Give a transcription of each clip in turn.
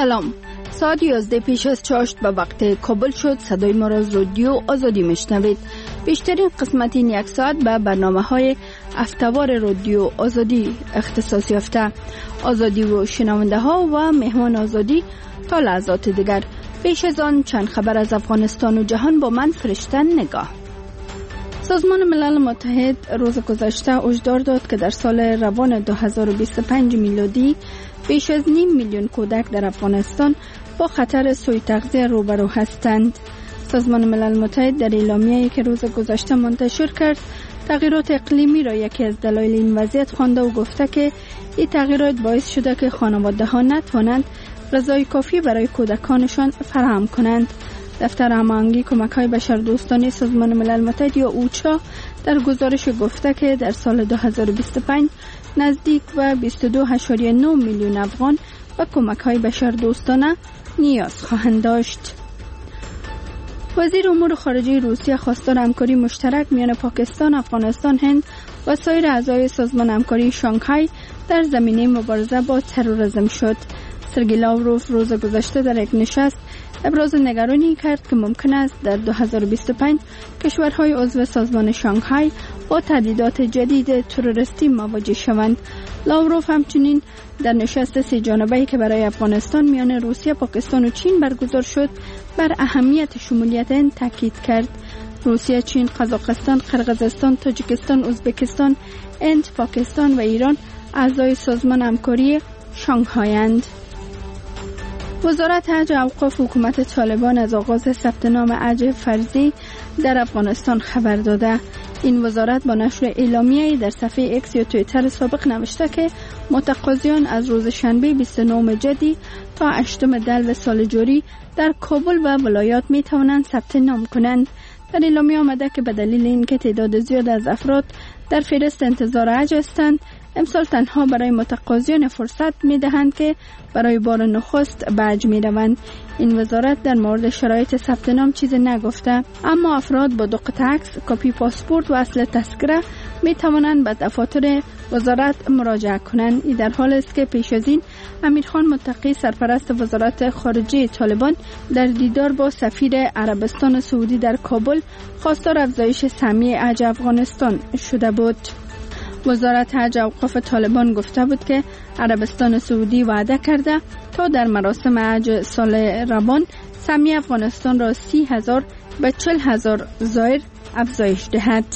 سلام. ساعت 11 پیش از چاشت به وقت کابل شد. صدای ما را از رادیو آزادی میشنوید. بیشترین قسمت این یک ساعت به برنامه‌های هفته‌وار رادیو آزادی اختصاص یافته. آزادی و شنونده ها و مهمان آزادی تا لحظات دیگر. پیش از آن چند خبر از افغانستان و جهان با من فرشته نگاه. سازمان ملل متحد روز گذشته هشدار داد که در سال روان 2025 میلادی بیش از 5 میلیون کودک در افغانستان با خطر سوء تغذیه روبرو هستند. سازمان ملل متحد در اعلامیه‌ای که روز گذشته منتشر کرد، تغییرات اقلیمی را یکی از دلایل این وضعیت خوانده و گفته که این تغییرات باعث شده که خانواده‌ها نتوانند غذای کافی برای کودکانشان فراهم کنند. دفتر هماهنگی کمک‌های بشردوستانه سازمان ملل متحد یا اوچا در گزارش گفته که در سال 2025 نزدیک و 22.9 میلیون افغان به کمک‌های بشردوستانه نیاز خواهند داشت. وزیر امور خارجه روسیه خواستار همکاری مشترک میان پاکستان، افغانستان، هند و سایر اعضای سازمان همکاری شانگهای در زمینه مبارزه با تروریسم شد. سرگئی لاوروف روز گذشته در یک نشست ابراز نگرانی کرد که ممکن است در 2025 کشورهای عضو سازمان شانگهای با تهدیدات جدید تروریستی مواجه شوند. لاوروف همچنین در نشست 3 جانبه‌ای که برای افغانستان میان روسیه، پاکستان و چین برگزار شد بر اهمیت شمولیت این تاکید کرد. روسیه، چین، قزاقستان، قرقیزستان، تاجیکستان، ازبکستان، هند، پاکستان و ایران اعضای سازمان همکاری شانگهایند. وزارت حج و اوقاف حکومت طالبان از آغاز ثبت نام حج فرضی در افغانستان خبر داده. این وزارت با نشر اعلامیه‌ای در صفحه ایکس یا توییتر سابق نوشته که متقاضیان از روز شنبه 29 جدی تا 8 دلو سال جاری در کابل و ولایات می توانند ثبت نام کنند. در اعلامیه آمده که به دلیل اینکه تعداد زیاد از افراد در فهرست انتظار حج هستند، امسال تنها برای متقاضیان فرصت می دهند که برای بار نخست به حج می روند. این وزارت در مورد شرایط ثبت نام چیزی نگفته، اما افراد با 2 قطعه عکس، کپی پاسپورت و اصل تذکره می توانند به دفاتر وزارت مراجعه کنند. این در حال است که پیش از این امیرخان متقی سرپرست وزارت خارجه طالبان در دیدار با سفیر عربستان سعودی در کابل خواستار افزایش سهمیه حج افغانستان شده بود. وزارت حج و اوقاف طالبان گفته بود که عربستان سعودی وعده کرده تا در مراسم حج سال روان سهمیه افغانستان را 30,000 به 40,000 زائر افزایش دهد.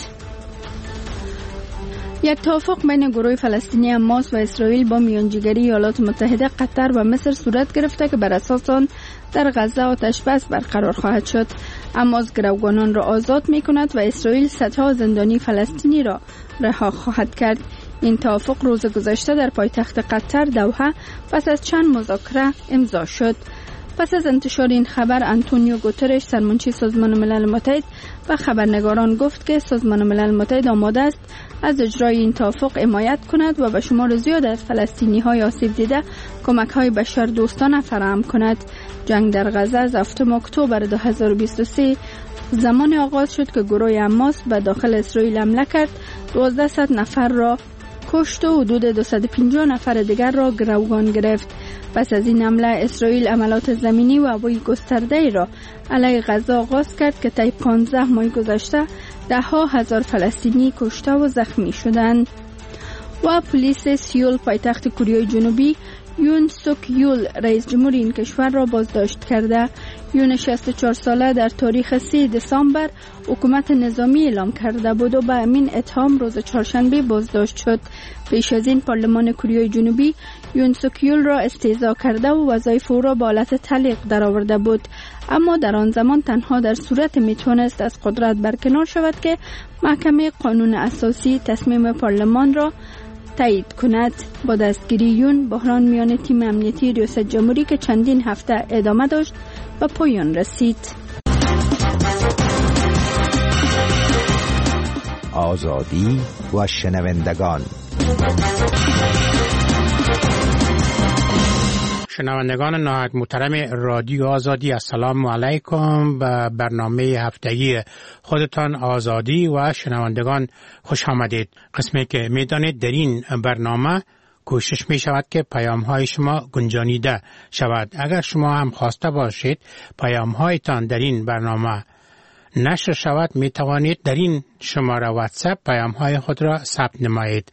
یک توافق بین گروه فلسطینی حماس و اسرائیل با میانجیگری ایالات متحده، قطر و مصر صورت گرفته که بر اساس آن در غزه آتش بس برقرار خواهد شد. حماس گروگانان را آزاد می کند و اسرائیل صدها زندانی فلسطینی را رها خواهد کرد. این توافق روز گذشته در پایتخت قطر دوحه پس از چند مذاکره امضا شد. پس از انتشار این خبر، آنتونیو گوترش سرمنشی سازمان ملل متحد و خبرنگاران گفت که سازمان ملل متحد آماده است از اجرای این توافق حمایت کند و به شمار زیاد از فلسطینی‌های آسیب دیده کمک‌های بشردوستانه فراهم کند. جنگ در غزه از 7 اکتبر 2023 زمان آغاز شد که گروه حماس به داخل اسرائیل حمله کرد، 1200 نفر را کشت و حدود 250 نفر دیگر را گروگان گرفت. پس از این حمله اسرائیل عملیات زمینی و هوایی گسترده‌ای را علیه غزه آغاز کرد که طی 15 ماه گذشته 10,000 فلسطینی کشته و زخمی شدند. و پلیس سیول پایتخت کره جنوبی یون سوک یول رئیس جمهور این کشور را بازداشت کرده. یون 64 ساله در تاریخ 3 دسامبر حکومت نظامی اعلام کرده بود و به همین اتهام روز چهارشنبه بازداشت شد. پیش از این پارلمان کره جنوبی یون سوک یول را استهزا کرده و وظایف او را به حالت تعلیق درآورده بود، اما در آن زمان تنها در صورت میتونست از قدرت برکنار شود که محکمه قانون اساسی تصمیم پارلمان را تایید کند. با دستگیری یون، بحران میان تیم امنیتی ریاست جمهوری که چندین هفته ادامه داشت به پایان رسید. آزادی و شنوندگان. شنوندگان نهایت محترم رادیو آزادی، السلام علیکم. به برنامه هفتگی خودتان آزادی و شنوندگان خوش آمدید. قسمی که میدانید در این برنامه کوشش می شود که پیام های شما گنجانیده شود. اگر شما هم خواسته باشید پیام هایتان در این برنامه نشر شود، می توانید در این شماره واتساپ پیام های خود را ثبت نمایید.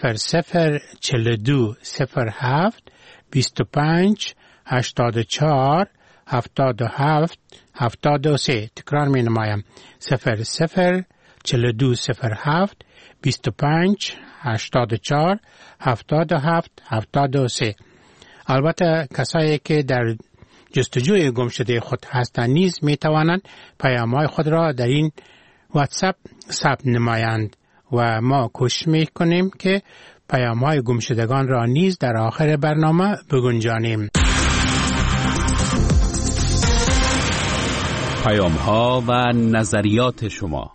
0042 07 25 84 77 73. تکرار می نمایم. 0042 07 25 84 77 73. البته کسایی که در جستجوی گم شده خود هستند نیز می توانند پیام‌های خود را در این واتساپ ثبت نمایند و ما کوشش می کنیم که پیام‌های گم شدگان را نیز در آخر برنامه بگنجانیم. پیام‌ها و نظریات شما.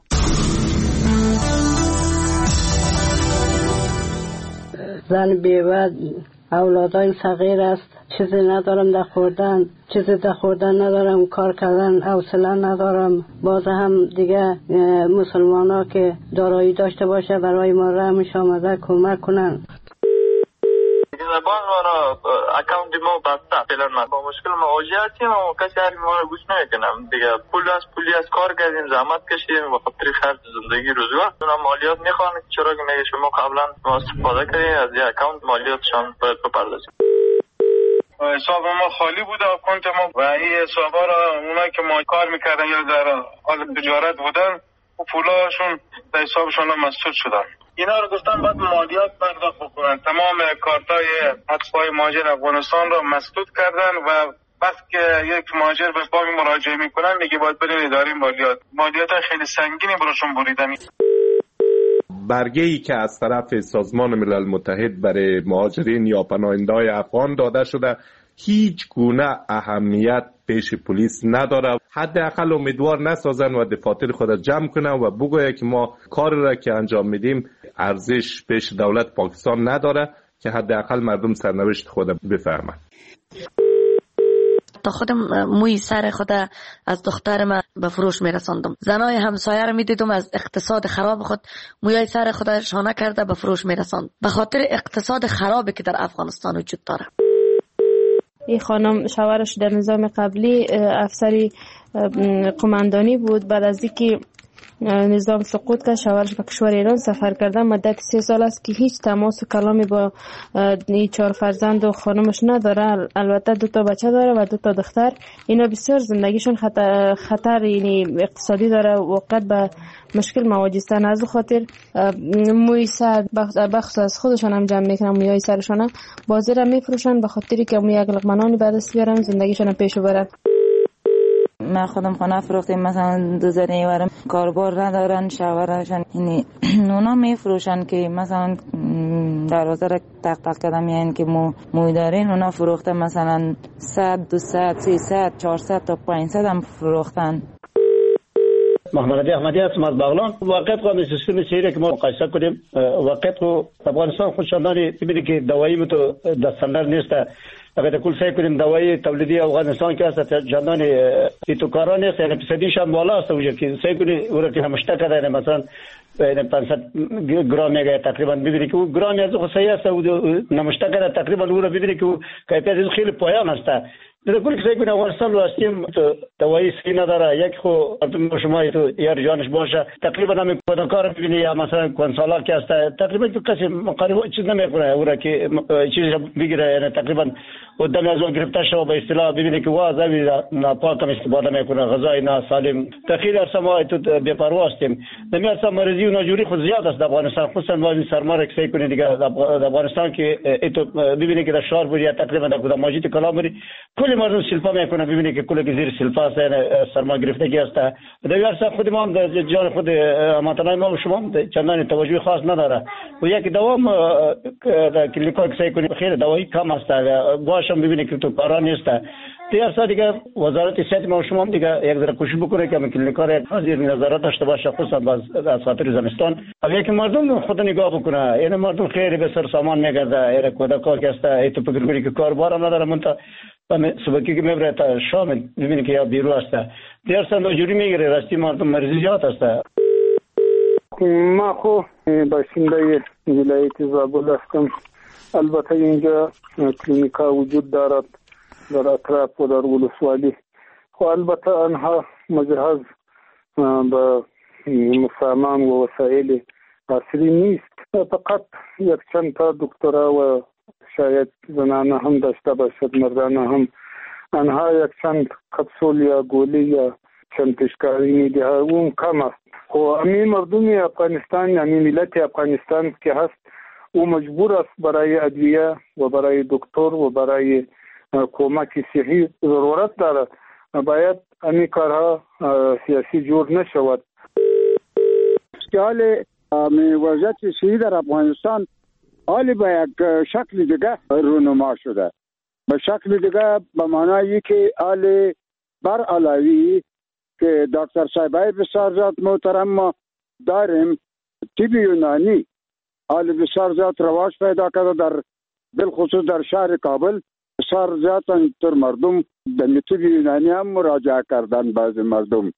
زن بیوه اولادای صغیر است، چیزی ندارم در خوردن، چیزی در خوردن ندارم، کار کردن حوصله ندارم. باز هم دیگه مسلمان ها که دارایی داشته باشه برای ما رحمش آمده کمک کنن. زبان ما را اکاونت ما بسته فعلا ما با مشکل مواجه هستیم و کسی حرف ما را گوش نمیکنم دیگه. پولی از کار کردیم، زحمت کشیدیم و خاطر خرج زندگی روزگار اونا مالیات میخوان، چرا که میگه شما قبلا ما استفاده کردیم از این اکاونت مالیاتشان باید بپردازیم. حساب ما خالی بود اکاونت ما و این حسابا را اونایی که ما کار میکردن یا در حال تجارت بودن و پولاشون در حسابشون مسدود شدن. اینا رو گفتن باید مالیات پرداخت بکنن. تمام کارتای حسابای مهاجر افغانستان رو مسدود کردن و وقتی که یک مهاجر به بانک مراجعه میکنن میگه باید برین اداره مالیات خیلی سنگینی براشون بریدن. برگه‌ای که از طرف سازمان ملل متحد برای مهاجرین یا پناهنده‌های افغان داده شده هیچ گونه اهمیت پیش پلیس نداره. حداقل امیدوار نسازن و دفاتر خود جمع کنن و بگوید که ما کار را که انجام میدیم ارزش پیش دولت پاکستان نداره، که حداقل مردم سرنوشت خود بفهمند. تا خودم موی سر خود از دخترم به فروش میرساندم. زنای همسایه رو میدیدم از اقتصاد خراب خود موی سر خود شانه کرده به فروش میرساند، به خاطر اقتصاد خرابی که در افغانستان وجود داره. این خانم شوهرش در نظام قبلی افسری قماندانی بود. بعد از اینکه نظام سقوط کرد شوهرش به کشور ایران سفر کرده. مدت 3 سال است که هیچ تماس و کلامی با این 4 فرزند و خانمش نداره. البته 2 بچه داره و 2 دختر. اینا بسیار زندگیشون خطر یعنی اقتصادی داره، وقت به مشکل مواجهستن. از خاطر موی سر بخص از خودشان هم جمع میکنن، موی سرشان بازی را میفروشن به خاطری که موی یک لقمه بعد دست بیارن زندگیشون پیش ببرن. من خودم خانه فروختیم، مثلا 2 زنی ورم کاربار ندارن، شوهرشان یعنی اونا میفروشن که مثلا دروازه را تق کردم یعنی که موی دارین اونا فروخته مثلا 100 200 300 400 تا 500 هم فروختن. محمد علی احمدی هستم از بغلان. واقعیت قانون سیستم سیری که ما مقایسه کنیم، واقعیت خو افغانستان خودشاندانی ببینید که دوایی متو دستندر نیست. اگر کل سعی کنیم دوایی تولیدی افغانستان که است جانان ایتوکاران است، یعنی فیصدیش هم بالا است. وجود که سعی کنیم اون که همشته کرده مثلا 500 گرم میگه تقریبا ببینید که اون گرمی از خو صحیح است و نمشته کرده تقریبا اون رو ببینید که کیفیت خیلی پایان است. در کل سعی کنیم افغانستان رو هستیم دوایی سی نداره. یک خو شما تو یار جانش باشه تقریبا هم کار ببینید یا مثلا کنسالا که است تقریبا تو کسی مقارب چیز نمیکنه اون که چیزی بگیره، یعنی تقریبا قدام از اون گرفته شو به اصطلاح ببینید که واضحه ناپاک استفاده میکنه، غذای ناسالم. تخیل است ما تو بی‌پروا هستیم. نمیاد مریضی و ناجوری خود زیاد است در افغانستان، خصوصا ما این سرمار کسی کنه دیگه در افغانستان که تو ببینید که در شهر بود یا تقریبا در کدام مسجد کلامری کلی مردم سلفا میکنه، ببینید که کلی که زیر سلفا است، سرما گرفتگی است. در اصل خود ما جان خود امانتنای ما و شما چندان توجه خاص نداره و یک دوام کلیکار کسی کنه خیلی دوایی کم است باشم ببینید که تو کارا نیست. دیگر دیگه وزارت صحت ما و شما دیگه یک ذره کوشش بکنه که کلینیکار حاضر نظارت داشته باشه، خصوصا از خاطر زمستان. اگه که مردم خود نگاه بکنه، یعنی مردم خیلی به سر سامان میگرده، یعنی کودکا که است ایتو فکر کنی که کاربار نداره منتا صبحی که میبره تا شام ببینید که یا بیرو است. دیگر ناجوری میگیره، راستی مردم مریضی زیاد است. ما خو باشنده ولایت زابل هستم. البته اینجا کلینیکا وجود دارد در اطراف و در ولسوالی، خب البته آنها مجهز به سامان و وسایل عصری نیست. فقط یک چند تا دکترا و شاید زنانه هم داشته باشد، مردانه هم. آنها یک چند کپسول یا گولی یا چند پیشکاری میده، اون کم است. خب امی مردم افغانستان، امی ملت افغانستان که هست، او مجبور است برای ادویه و برای دکتر و برای کمک صحی ضرورت دارد. باید امی کارها سیاسی جور نشود. حال وضعیت صحی در افغانستان حالی به یک شکل دیگه رونما شده. به شکل دیگه به معنایی که حال بر علاوی که دکتر صاحبای بسیار زیاد محترم ما داریم، طب یونانی حال بسیار زیاد رواج پیدا کرده در بالخصوص در شهر کابل. بسیار زیاد تر مردم به طب یونانی هم مراجعه کردن. بعض مردم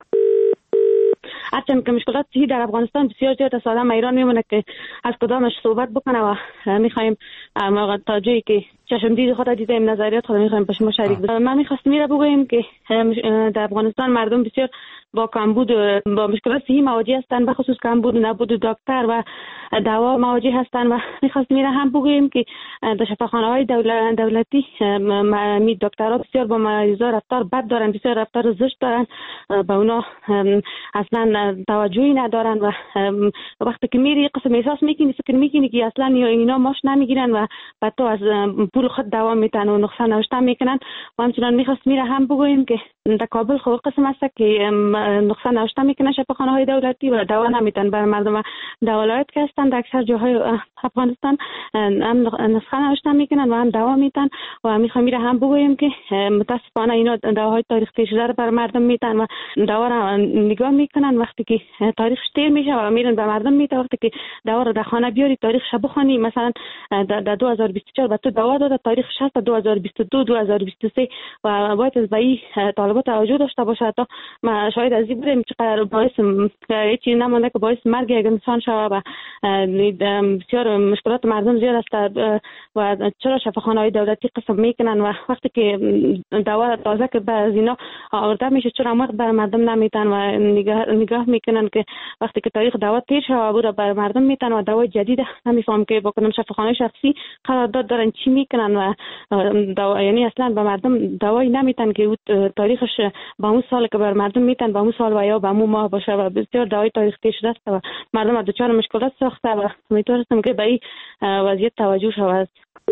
هرچند که مشکلات صحی در افغانستان بسیار زیاد است، آدم ایران میمونه که از کدامش صحبت بکنه و میخوایم تا جایی که چشم دید خود دیدیم نظریات خود میخوایم با شما شریک بشیم. من میخواستم میره بگویم که در افغانستان مردم بسیار با کمبود با مشکلات صحی مواجه هستند، به خصوص کمبود نبود دکتر و دوا مواجه هستند و میخواستم میره هم بگویم که در شفاخانه‌های دولتی می دکترها بسیار با مریضا رفتار بد دارن، بسیار رفتار زشت دارن، به اونا اصلا توجهی ندارن و وقتی که میری قسم احساس میکنی فکر میکنی که اصلا اینا ماش نمیگیرن و بعد تو از پول خود دوا میتن و نقصه نوشته میکنن. و همچنان میخواست میره هم بگویم که در کابل خود قسم است که نقصه نوشته میکنن شفاخانه‌های دولتی و دوا نمیتن بر مردم. و دولت که هستن در اکثر جاهای افغانستان هم نسخه نوشته میکنن و هم دوا میتن و میخوام میره هم بگویم که متاسفانه اینا دواهای تاریخ تیر شده بر مردم میتن و دوا را نگاه میکنن. وقتی که تاریخش تیر میشه و میرن به مردم میتن، وقتی که دوا را در خانه بیاری تاریخش بخونی، مثلا در 2024 به تو دوا داده، تاریخش هست 2022 2023 و باید از بایی طالبات توجه داشته باشه. تا ما شاید از این بودیم چقدر باعث هیچی نمانده که باعث مرگ یک انسان شود و بسیار مشکلات مردم زیاد است و چرا شفاخانه‌های دولتی قسم میکنن و وقتی که دوا تازه که از اینا آورده میشه چرا وقت بر مردم نمیتن و نگاه میکنن که وقتی که تاریخ دوا تیر شده بود بر مردم میتن و دوا جدید نمیفهم که با کدام شفاخانه شخصی قرارداد دارن چی میکنن و یعنی اصلا به مردم دوایی نمیتن که تاریخش با اون سال که بر مردم میتن با اون سال و یا با اون ماه باشه و بسیار دوای تاریخ تیر شده است و مردم دچار مشکلات ساخته و امیدوارم که به این وضعیت توجه شود.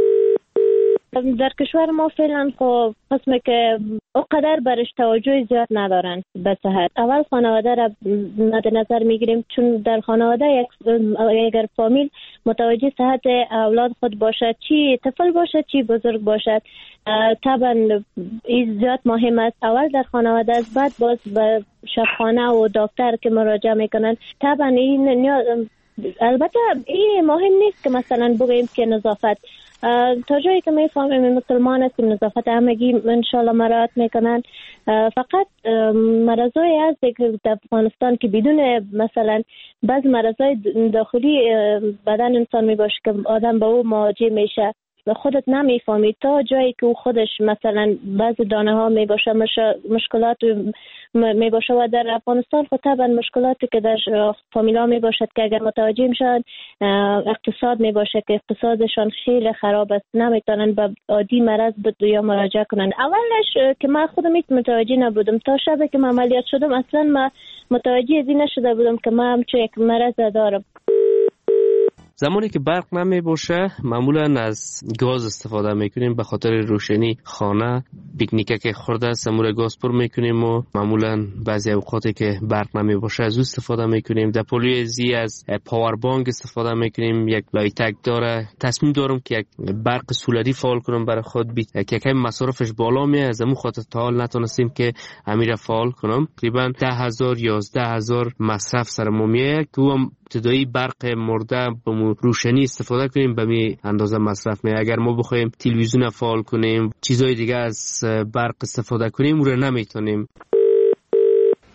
در کشور ما فعلا خب قسمه که اونقدر برش توجه زیاد ندارن به صحت. اول خانواده را مد نظر میگیریم، چون در خانواده اگر فامیل متوجه صحت اولاد خود باشد، چی طفل باشد چی بزرگ باشد، طبعا این زیاد مهم است. اول در خانواده است، بعد باز به شفاخانه و دکتر که مراجعه میکنن. طبعا این البته این مهم نیست که مثلا بگوییم که نظافت تا جایی که میفهمیم مسلمان هستیم نظافت همگی انشالله مراعات میکنن. فقط مرضای هست در افغانستان که بدون مثلا بعض مرضای داخلی بدن انسان میباشه که آدم به او مواجه میشه خودت نمیفهمی تا جایی که او خودش مثلا بعض دانه ها میباشه مشکلات میباشه و در افغانستان خود طبعا مشکلاتی که در فامیلا میباشد که اگر متوجه میشن اقتصاد میباشه که اقتصادشان خیلی خراب است، نمیتونن به عادی مرض یا مراجعه کنن. اولش که من خودم متوجه نبودم تا شبه که من عملیات شدم اصلا من متوجه از این نشده بودم که من همچون یک مرض دارم. زمانی که برق نمی باشه معمولا از گاز استفاده میکنیم به خاطر روشنی خانه. پیکنیکه که خورده سمور گاز پر میکنیم و معمولا بعضی اوقاتی که برق نمی باشه از او استفاده میکنیم. در پولیزی از پاور بانک استفاده میکنیم. یک لایتک داره. تصمیم دارم که یک برق سولری فعال کنم برای خود که یکم مصارفش بالا میه، از همون خاطر تا حال نتونستیم که امیر فعال کنم. تقریبا 10,000 11,000 مصرف سر ما میه که هم ابتدایی برق مرده به روشنی استفاده کنیم به می اندازه مصرف می. اگر ما بخوایم تلویزیون فعال کنیم چیزای دیگه از برق استفاده کنیم رو نمیتونیم.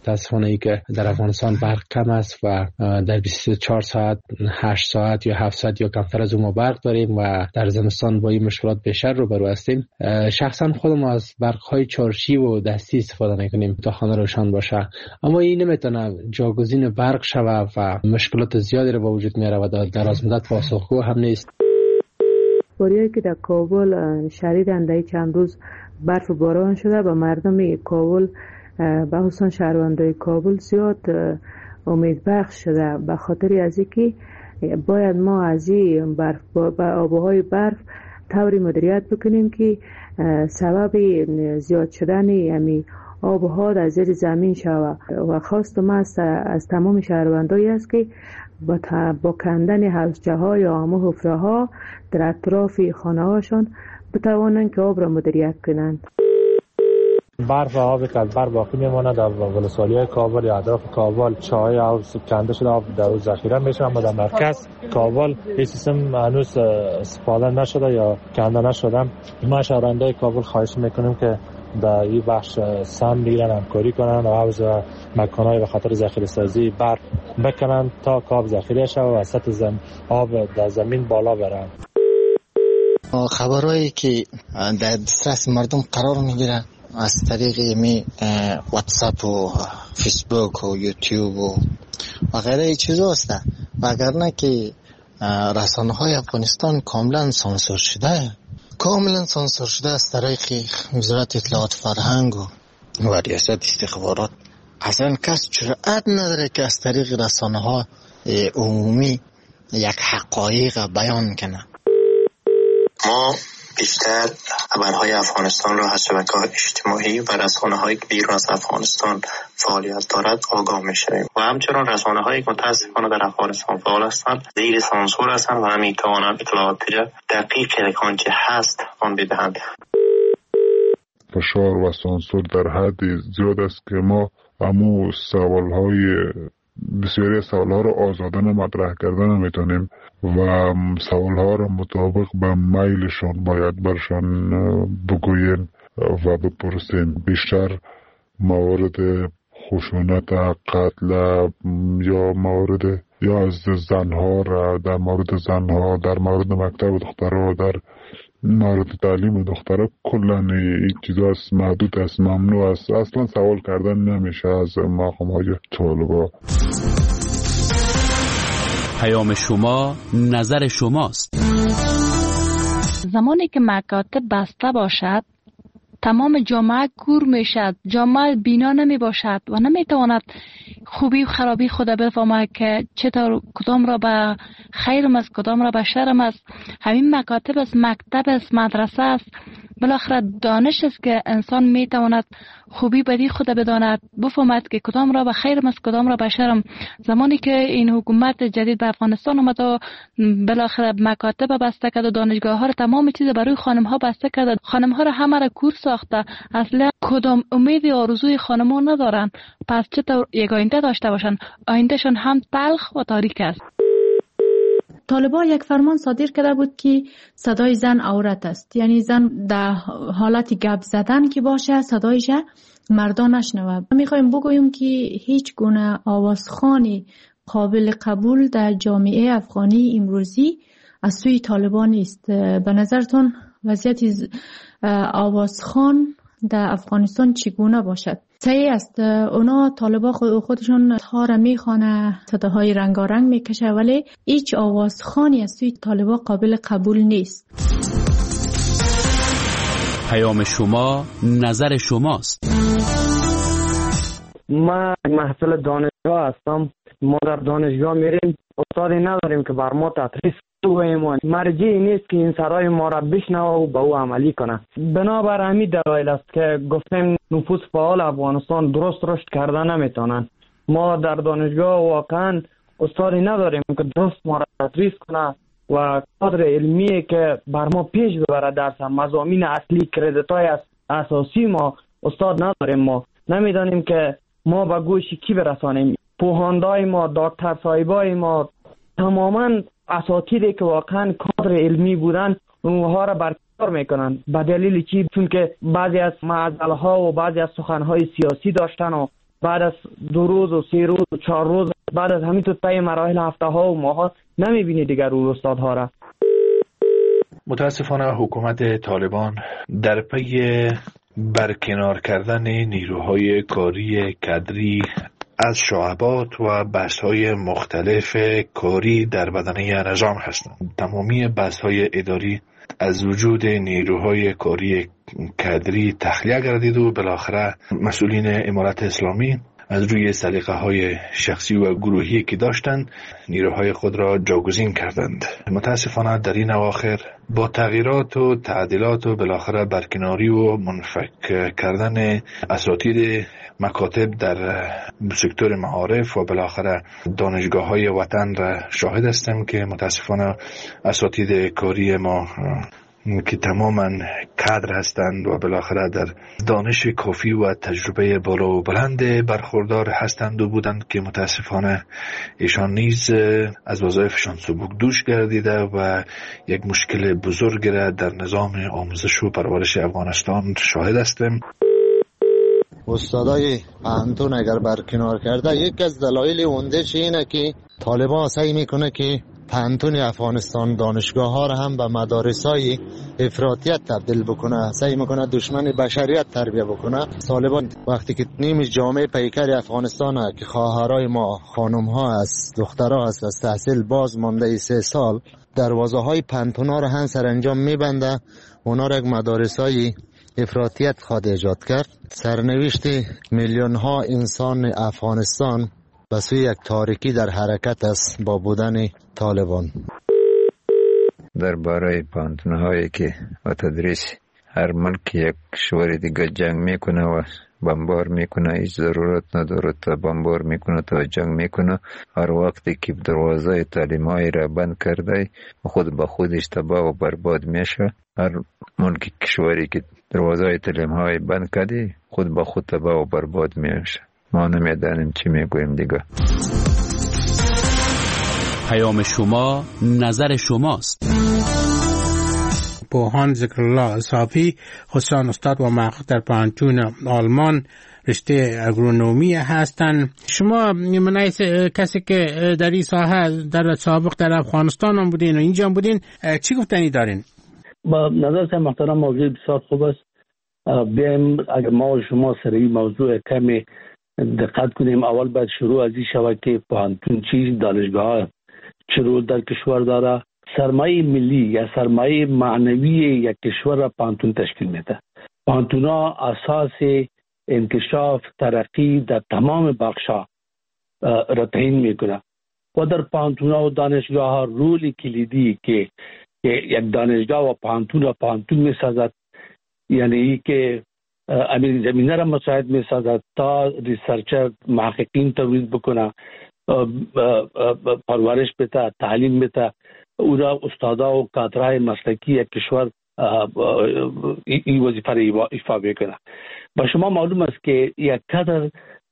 متاسفانه ای که در افغانستان برق کم است و در 24 ساعت 8 ساعت یا 7 ساعت یا کمتر از اون ما برق داریم و در زمستان با این مشکلات بیشتر روبرو هستیم. شخصا خودم از برق‌های چارشی و دستی استفاده می‌کنیم تا خانه روشن باشه، اما این نمیتونه جاگزین برق شود و مشکلات زیادی رو به وجود میاره و در از مدت پاسخگو هم نیست. باریایی که در کابل شدیداً در چند روز برف و باران شده و مردم کابل به خصوص شهروندان کابل زیاد امید بخش شده، به خاطر از اینکه باید ما از این برف با آبهای برف طوری مدیریت بکنیم که سبب زیاد شدن یعنی آبها در زیر زمین شود و خواست ما از تمام شهروندایی است که با کندن حوضچه ها یا همه حفره ها در اطراف خانه هاشون بتوانند که آب را مدیریت کنند. برف و آبی که از بر باقی میماند در ولسوالی کابل یا اطراف کابل چاهای آب کنده شده آب در ذخیره میشه، اما در مرکز کابل این سیستم هنوز استفاده نشده یا کنده نشده. ما شهروندای کابل خواهش میکنیم که در این بخش سهم بگیرن، همکاری کنن و حوض و مکانهای به خاطر ذخیره سازی برف بکنن تا آب ذخیره شود و سطح آب در زمین بالا بره. خبرهایی که در دسترس مردم قرار میگیره از طریق واتساپ و فیسبوک و یوتیوب و غیره چیزا است، وگرنه که رسانه های افغانستان کاملا سانسور شده از طریق وزارت اطلاعات فرهنگ و ریاست استخبارات. اصلا کس جرأت نداره که از طریق رسانه ها عمومی یک حقایق بیان کنه. ما بیشتر خبرهای افغانستان را از شبکه‌های اجتماعی و رسانه‌های بیرون از افغانستان فعالیت دارد آگاه می‌شویم و همچنین رسانه‌هایی که متأسفانه در افغانستان فعال هستند زیر سانسور هستند و نمی‌توانند اطلاعات دقیق آنچه هست آن بدهند. فشار و سانسور در حد زیاد است که ما همو بسیاری سوالها رو آزادانه مطرح کردن نمیتونیم و سوالها رو مطابق به میلشان باید برشان بگوییم و بپرسیم. بیشتر موارد خشونت، قتل یا موارد یا از زنها را در مورد زنها، در مورد مکتب دخترها، در مورد تعلیم دخترها کلا این چیزا محدود است، ممنوع است، اصلا سوال کردن نمیشه از مقام‌های طالبا. پیام شما نظر شماست. زمانی که مکاتب بسته باشد تمام جامعه کور میشد، جامعه بینا نمی باشد و نمی تواند خوبی و خرابی خود بفهمد که چطور کدام را به خیرم است کدام را به شرم است. همین مکاتب است، مکتب است، مدرسه است، بالاخره دانش است که انسان می تواند خوبی بدی خود بداند، بفهمد که کدام را به خیرم است کدام را به شرم. زمانی که این حکومت جدید به افغانستان آمد و بالاخره مکاتب بسته کرد و دانشگاه ها را تمام چیز برای خانم ها بسته کرد، خانم ها را همه را کور ساخته، اصلا کدام امید آرزوی خانم ها ندارن، پس چطور یک آینده داشته باشن؟ آیندهشان هم تلخ و تاریک است. طالبان یک فرمان صادر کرده بود که صدای زن عورت است، یعنی زن در حالت گپ زدن که باشه صدایش مردان نشنوه. میخوایم بگوییم که هیچ گونه آوازخوانی قابل قبول در جامعه افغانی امروزی از سوی طالبان نیست. به نظرتون وضعیت آوازخوان در افغانستان چگونه باشد؟ صحیح است، اونا طالبا خودشون ها را میخوانه، صداهای رنگارنگ میکشه، ولی هیچ آوازخوانی از سوی طالبا قابل قبول نیست. پیام شما نظر شماست. ما محصل دانشگاه هستم. ما در دانشگاه میریم، استادی نداریم که بر ما تدریس کنه. مرجعی نیست که این سرای ما را بشنوه و به او عملی کنه. بنابر همین دلایل است که گفتیم نفوذ فعال افغانستان درست رشد کردن نمیتونن. ما در دانشگاه واقعا استادی نداریم که درست ما را تدریس کنه و کادر علمی که بر ما پیش ببره درس مضامین اصلی کردیت‌های اساسی ما استاد نداریم. ما نمیدانیم که ما به گوش کی برسانیم. پوهاندای ما، دکتر صاحبای ما، تماما اساتیدی که واقعا کادر علمی بودن اونها را برکنار میکنن. به دلیل چی؟ چون که بعضی از معضل‌ها و بعضی از سخن‌های سیاسی داشتن و بعد از 2 روز و 3 روز و 4 روز بعد از همین تو طی مراحل هفته ها و ماه ها نمیبینی دیگر اون استادها را. متاسفانه حکومت طالبان در پی برکنار کردن نیروهای کاری کادری از شعبات و بحث‌های مختلف کاری در بدنه نظام هستند. تمامی بحث‌های اداری از وجود نیروهای کاری کادری تخلیه گردید و بالاخره مسئولین امارت اسلامی از روی سلیقه‌های شخصی و گروهی که داشتند نیروهای خود را جاگزین کردند. متاسفانه در این اواخر با تغییرات و تعدیلات و بالاخره برکناری و منفک کردن اساتید مکاتب در سکتور معارف و بالاخره دانشگاه‌های وطن را شاهد هستیم که متاسفانه اساتید کاری ما که تماما کادر هستند و بالاخره در دانش کافی و تجربه بالا و بلند برخوردار هستند و بودند که متاسفانه ایشان نیز از وظایفشان سبک دوش گردیده و یک مشکل بزرگ را در نظام آموزش و پرورش افغانستان شاهد هستیم. استادای پانتون اگر برکنار کرده، یک از دلایل اوندهش اینه که طالبان سعی میکنه که پانتون افغانستان دانشگاه ها را هم به مدارس های افراطیت تبدیل بکنه، سعی میکنه دشمن بشریت تربیه بکنه. طالبان وقتی که نیم جامعه پیکر افغانستان که خواهرای ما خانم ها است، دخترها است، از تحصیل باز مانده 3 سال، دروازه های پانتون ها را هم سرانجام میبنده، اونا را یک مدارس های افراطیت خواهد ایجاد کرد. سرنوشت میلیون ها انسان افغانستان به سوی یک تاریکی در حرکت است با بودن طالبان. درباره پانتون‌هایی که و تدریس هر ملک یک کشور دیگه جنگ میکنه و بمبار میکنه، هیچ ضرورت نداره تا بمبار میکنه تا جنگ میکنه. هر وقتی که دروازه تعلیم‌های را بند کرده خود به خودش تباه و برباد میشه. هر ملک کشوری که دروازه تعلیم‌های بند کرده خود به خود تباه و برباد میشه. ما نمیدانیم چی میگویم دیگه. پیام شما نظر شماست. بوهان ذکرالله صافی، خصوصا استاد و محقق در پانتون آلمان رشته اگرونومی هستند. شما من کسی که در این ساحه در سابق در افغانستان هم بودین و اینجا هم بودین، چی گفتنی دارین؟ با نظر محترم موضوع بسیار خوب است. بیایم اگر ما و شما سر این موضوع کمی دقت کنیم. اول باید شروع از این شود که پانتون چیز، دانشگاه چه رول در کشور داره. سرمایه ملی یا سرمایه معنوی یک کشور را پانتون تشکیل میده. پانتون ها اساس انکشاف ترقی در تمام بخشا را تعیین میکنه و در پانتون ها و دانشگاه ها رول کلیدی که یک دانشگاه و پانتون میسازد، یعنی ای که امیر زمینه را مساعد میسازد تا ریسرچر محققین تولید بکنه، پرورش بده، تعلیم بده، او را استادا و کادرهای مسلکی یک کشور این وظیفه را ایفا بکنه. با شما معلوم است که یک کادر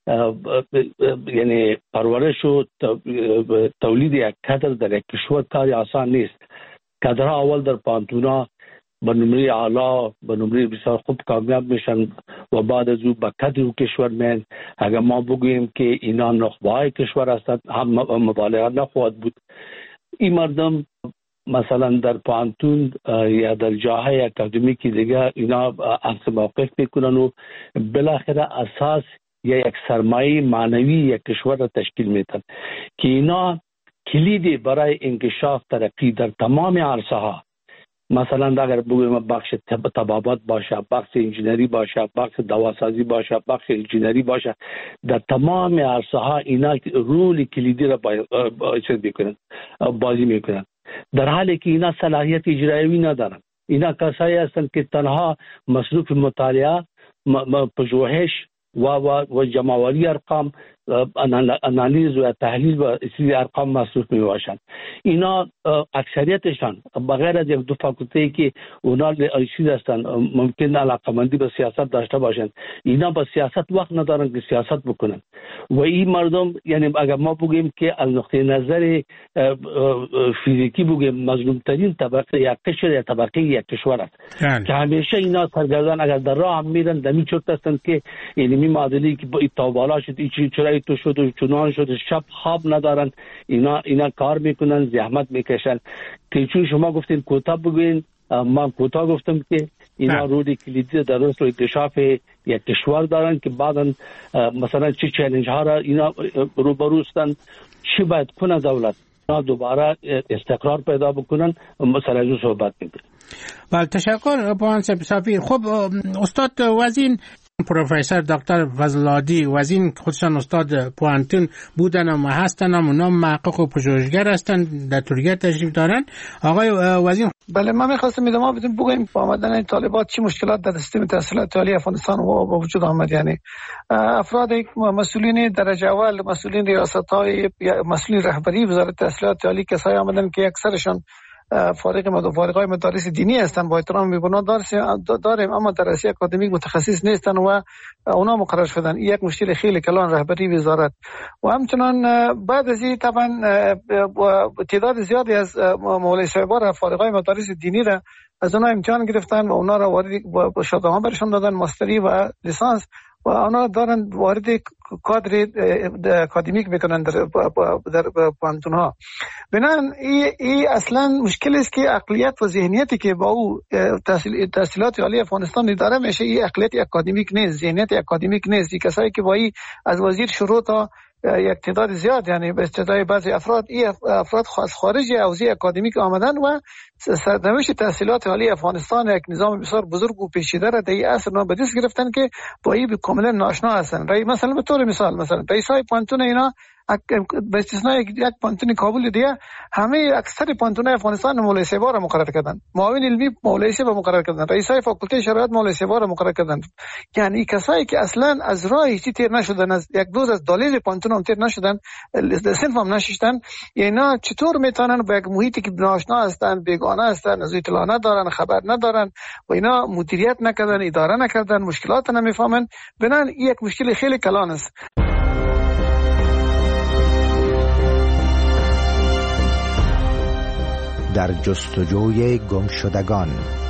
یعنی پرورش و تولید یک کادر در یک کشور کاری آسان نیست. کادرها اول در پانتونا به نمره اعلا، به نمره بسیار خوب کامیاب میشن و بعد از او به کادر کشور میان. اگر ما بگوییم که اینا نخبه‌های کشور هستند، هم مبالغه نخواهد بود. این مردم مثلا در پانتون یا در جاهای اکادمیکی دیگه اینا اخذ موقف میکنن و بالاخره اساس یا یک سرمایه معنوی یک کشور را تشکیل میدن که اینا کلیدی برای انکشاف ترقی در تمام عرصه ها، مثلا اگر بگویم بخش طبابت باشه، بخش انجینری باشه، بخش دواسازی باشه، بخش انجینری باشه، در تمام عرصه ها اینا رول کلیدی را بازی میکنن، در حالی که اینا صلاحیت اجرایی ندارن. اینا کسایی هستند که تنها مصروف مطالعه، پژوهش و جمع‌آوری ارقام انالیز و تحلیل و اصلی ارقام محسوب می باشند. اینا اکثریتشان بغیر از یک دو فاکولته که اونا چیز هستند ممکن علاقمندی به سیاست داشته باشند، اینا با سیاست وقت ندارن که سیاست بکنن. و این مردم یعنی اگر ما بگیم که از نقطه نظر فیزیکی بگیم مظلوم ترین طبقه یک قشر یا طبقه یک کشور است که همیشه اینا سرگردان اگر در راه هم میرن دمی چرت هستند که یعنی معادلی که تا بالا شد چرا تو شد و چنان شد، شب خواب ندارن، اینا کار میکنن، زحمت میکشن. که چون شما گفتین کوتاه بگوین، من کوتاه گفتم که اینا رول کلیدی در رشد و اکتشاف یک کشور دارن که بعدا مثلا چه چالش ها را اینا روبرو هستند، چی باید کنه دولت دوباره استقرار پیدا بکنن، مثلا از صحبت میکنن. بله تشکر پوان صافی. خب استاد وزین پروفسور دکتر فضل‌العادی وزین خودشان استاد پوانتون بودن و هستن، اونا محقق و پژوهشگر هستن، در ترکیه تشریف دارن. آقای وزین بله من می‌خواستم ادامه بدم بگم با آمدن طالبات چه مشکلات در سیستم تحصیلات عالی افغانستان با وجود آمد. یعنی افراد مسئولین درجه اول، مسئولین ریاست‌های، مسئولین رهبری وزارت تحصیلات عالی کسایی آمدن که اکثرشان فارغای مدارس دینی هستند، با احترام می‌بینم داریم اما درسی اکادمیک متخصص نیستن و اونا مقرر شدن. این یک مشکل خیلی کلان رهبری وزارت. و همچنان بعد از این طبعا تعداد زیادی از مولوی صاحبان فارغای مدارس دینی را از اونا امتحان گرفتن و اونا را وارد شهادت‌ها برشون دادن، ماستری و لیسانس، و اونا دارن وارد کادر اکادمیک میکنن در پانتونها. بنابراین این اصلا مشکل است که عقلیت و ذهنیتی که با او تحصیلات عالی افغانستان داره میشه، این عقلیت اکادمیک نیست، ذهنیت اکادمیک نیست. کسایی که با این از وزیر شروع تا یک تعداد زیاد، یعنی به استدای بعضی افراد از خارج حوزه اکادمیک آمدن و سرنوشت تحصیلات عالی افغانستان یک نظام بسیار بزرگ و پیچیده را در این عصر به دست گرفتن که با این کاملا ناآشنا هستند. مثلا به طور مثال مثلا رئیسای پانتون اینا به استثنای یک پانتون کابل دیگه همه اکثر پانتون‌های افغانستان مولوی صاحبا را مقرر کردن، معاون علمی مولوی صاحب مقرر کردن، رئیسای فاکولته شرایط مولوی صاحبا را مقرر کردن. یعنی کسایی که اصلا از راه هیچ تیر نشدن، از یک دوز از دلیل پانتون هم تیر نشدن، صنف هم نشدن، اینا چطور میتونن با یک محیطی که ناآشنا هستن، بیگانه هستن، از اطلاع ندارن، خبر ندارن و اینا مدیریت نکردن، اداره نکردن، مشکلات نمیفهمن، بنان یک مشکل خیلی کلان است. در جستجوی گمشدگان.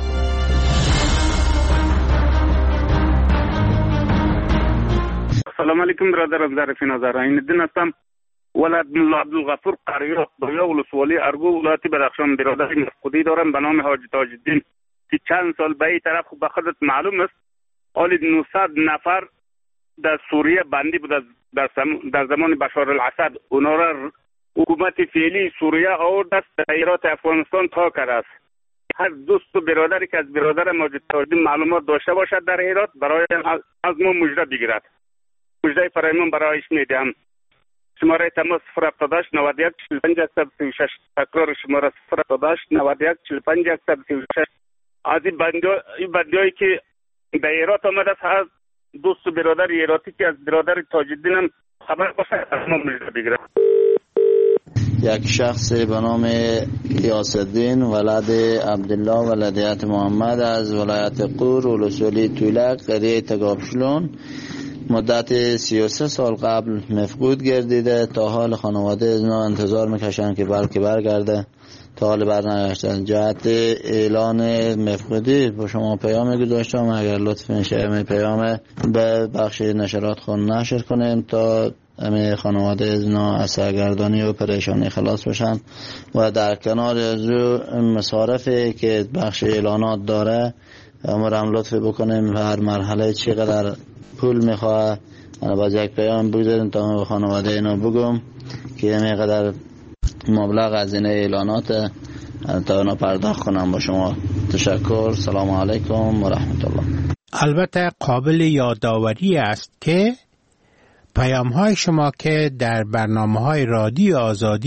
سلام علیکم برادران، ظریف نظر این دین هستم، ولد ملا عبدالغفور قریات بایا ولسوالی ارگو ولایت بدخشان. برادر مفقودی دارم به نام حاجی تاج الدین که چند سال به این طرف به خودت معلوم است حال 900 نفر در سوریه بندی بود در زمان بشار الاسد. اونا را حکومت فعلی سوریه آورد است در ایرات افغانستان تا کرده است. هر دوست و برادری که از برادر ماجد تاج معلومات داشته باشد در ایرات برای از ما مژده بگیرد. مژده فرایمان برایش میدهم. شماره تماس 078 91 45 136. تکرار شماره 078 91 45 136. از این بندیایی که در ایرات آمده است، هر دوست و برادر ایراتی که از برادر تاج الدین هم خبر باشد از ما مژده بگیرد. یک شخص به نام غیاث الدین ولد عبدالله ولدیت محمد از ولایت قور ولسوالی طولک قریه تگابشلون مدت 33 سال قبل مفقود گردیده. تا حال خانواده از اینا انتظار میکشن که بلکه برگرده، تا حال برنگشتن. جهت اعلان مفقودی با شما پیام گذاشتم، اگر لطف میشه پیام به بخش نشرات خون نشر کنیم تا همه خانواده از اینا از سرگردانی و پریشانی خلاص بشن و در کنار از مصارفی که بخش اعلانات داره امرم لطف بکنیم و هر مرحله چقدر پول میخواه باز یک پیام بگذاریم تا به خانواده اینا بگم که همینقدر مبلغ از این اعلانات تا اونا پرداخت کنم. با شما تشکر. سلام علیکم و رحمت الله. البته قابل یادآوری است که پیام های شما که در برنامه های رادیو آزادی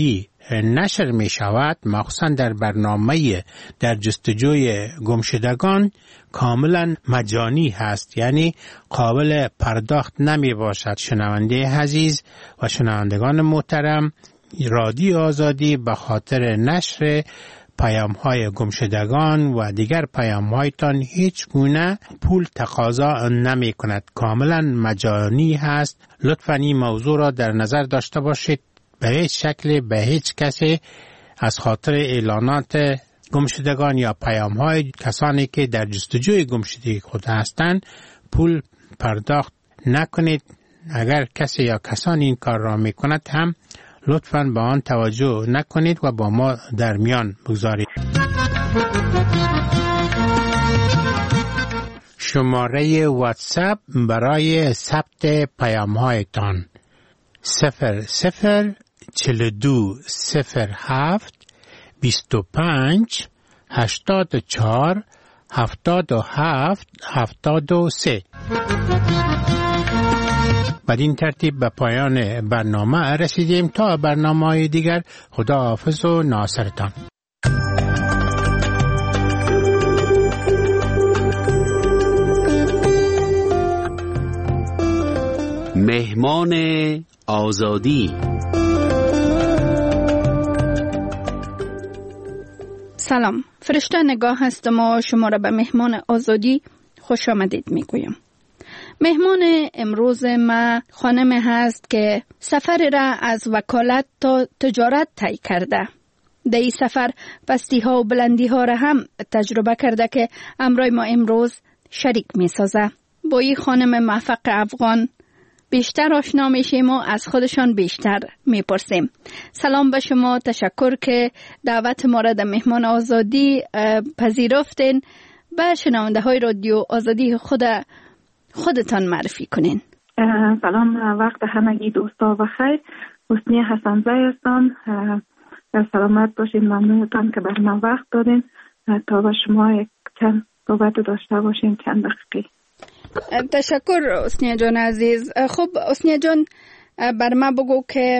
نشر می شود، مخصوصا در برنامه در جستجوی گمشدگان، کاملا مجانی هست، یعنی قابل پرداخت نمی باشد. شنونده عزیز و شنوندگان محترم، رادیو آزادی به خاطر نشر پیام‌های گمشدگان و دیگر پیام‌هایتان هیچ گونه پول تقاضا نمی کند، کاملا مجانی هست. لطفاً این موضوع را در نظر داشته باشید. به هیچ شکل به هیچ کسی از خاطر اعلانات گمشدگان یا پیام‌های کسانی که در جستجوی گمشدگی خود هستند پول پرداخت نکنید. اگر کسی یا کسانی این کار را می کند هم لطفاً به آن توجه نکنید و با ما در میان بگذارید. شماره واتساپ برای ثبت پیام‌هایتان 004205847773. بدین ترتیب به پایان برنامه رسیدیم. تا برنامه‌های دیگر، خدا حافظ و ناصرتان. مهمان آزادی. سلام، فرشته نگاه هستم و شما را به مهمان آزادی خوش آمدید میگویم. مهمان امروز ما خانم هست که سفر را از وکالت تا تجارت طی کرده. در این سفر پستی ها و بلندی ها را هم تجربه کرده که امروز ما امروز شریک می سازه. با این خانم موفق افغان بیشتر آشنا میشیم و از خودشان بیشتر میپرسیم. سلام به شما، تشکر که دعوت ما را در مهمان آزادی پذیرفتین. به شنونده های رادیو آزادی خودتان معرفی کنین. سلام، وقت همگی دوستا و خیر. حسنی حسن‌زی هستم. سلامت باشین، ممنونتان که بر من وقت دادین تا با شما یک چند صحبت داشته باشیم، چند دقیقه. تشکر حسنی جان عزیز. خب حسنی جان، بر ما بگو که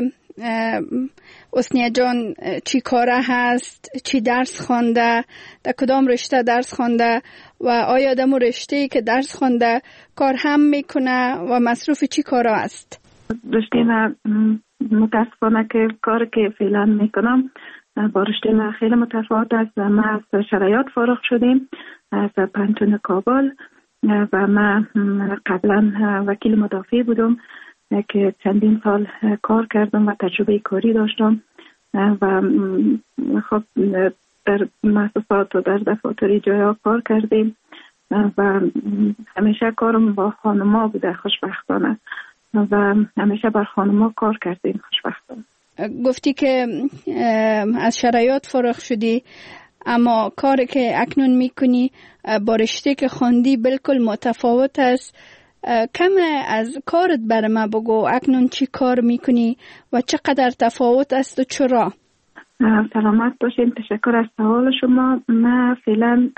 حسنی جان چی کاره هست، چی درس خونده، در کدام رشته درس خونده و آیا در رشته که درس خونده کار هم میکنه و مصروف چی کاره است؟ رشته من متاسفانه که کار که فعلا میکنم با رشته من خیلی متفاوت است. ما از شرایط فارغ شدیم از پانتون کابل و من قبلا وکیل مدافع بودم که چندین سال کار کردم و تجربه کاری داشتم و خب در مؤسسات و در دفاتر جایا کار کردیم و همیشه کارم با خانما بوده خوشبختانه و همیشه بر خانما کار کردیم خوشبختانه. گفتی که از شرایط فارغ شدی، اما کاری که اکنون میکنی با رشته که خوندی بالکل متفاوت است. کم از کارت بر ما بگو، اکنون چی کار میکنی و چقدر تفاوت است و چرا؟ سلامت باشین، تشکر از سوال شما. من فعلا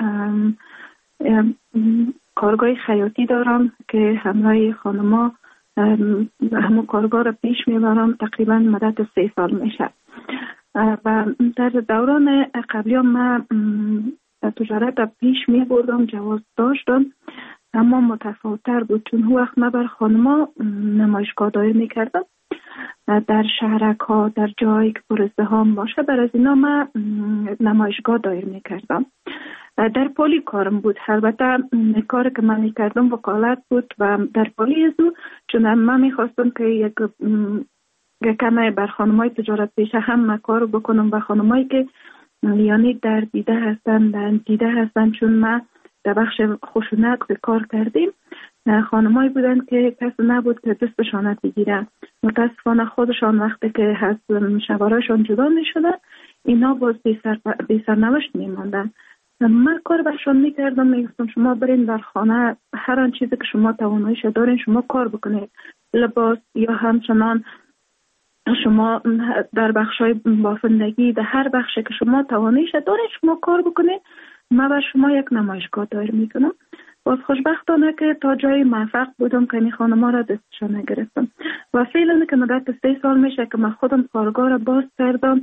کارگاه خیاطی دارم که همراه خانما همون کارگاه را پیش میبرم. تقریبا مدت 3 سال میشه و در دوران قبلی من تجارت را پیش میبردم، جواز داشتم، اما متفاوت‌تر بود چون هر وقت من بر خانما نمایشگاه دایر میکردم در شهرک ها، در جایی که پر ازدحام باشه، بر از اینا من نمایشگاه دایر میکردم. در پلی کارم بود. البته کاری که من میکردم وکالت بود و در پلی ازو چون من میخواستم که یک کمی بر خانمای تجارت پیشه هم من کار بکنم و خانمایی که یعنی در دیده هستن چون من در بخش خشونت کار کردیم، خانمایی بودن که کسی نبود که دستشان بگیره. متاسفانه خودشان وقتی که از شوهرشان جدا می شدن اینا باز بی سرنوشت می ماندن. من کار برشان می کردم، می گفتم شما برین در خانه هر آن چیزی که شما تواناییش دارین شما کار بکنید، لباس یا همچنان شما در بخشای بافندگی در هر بخشی که شما تواناییش دارین شما کار بکنید. من بر شما یک نمایشگاه دایر میکنم. باز خوشبختانه که تا جای موفق بودم که این خانم‌ها را دستشان نگرفتم و فعلا که مدت 3 سال میشه که من خودم کارگاه را باز کردم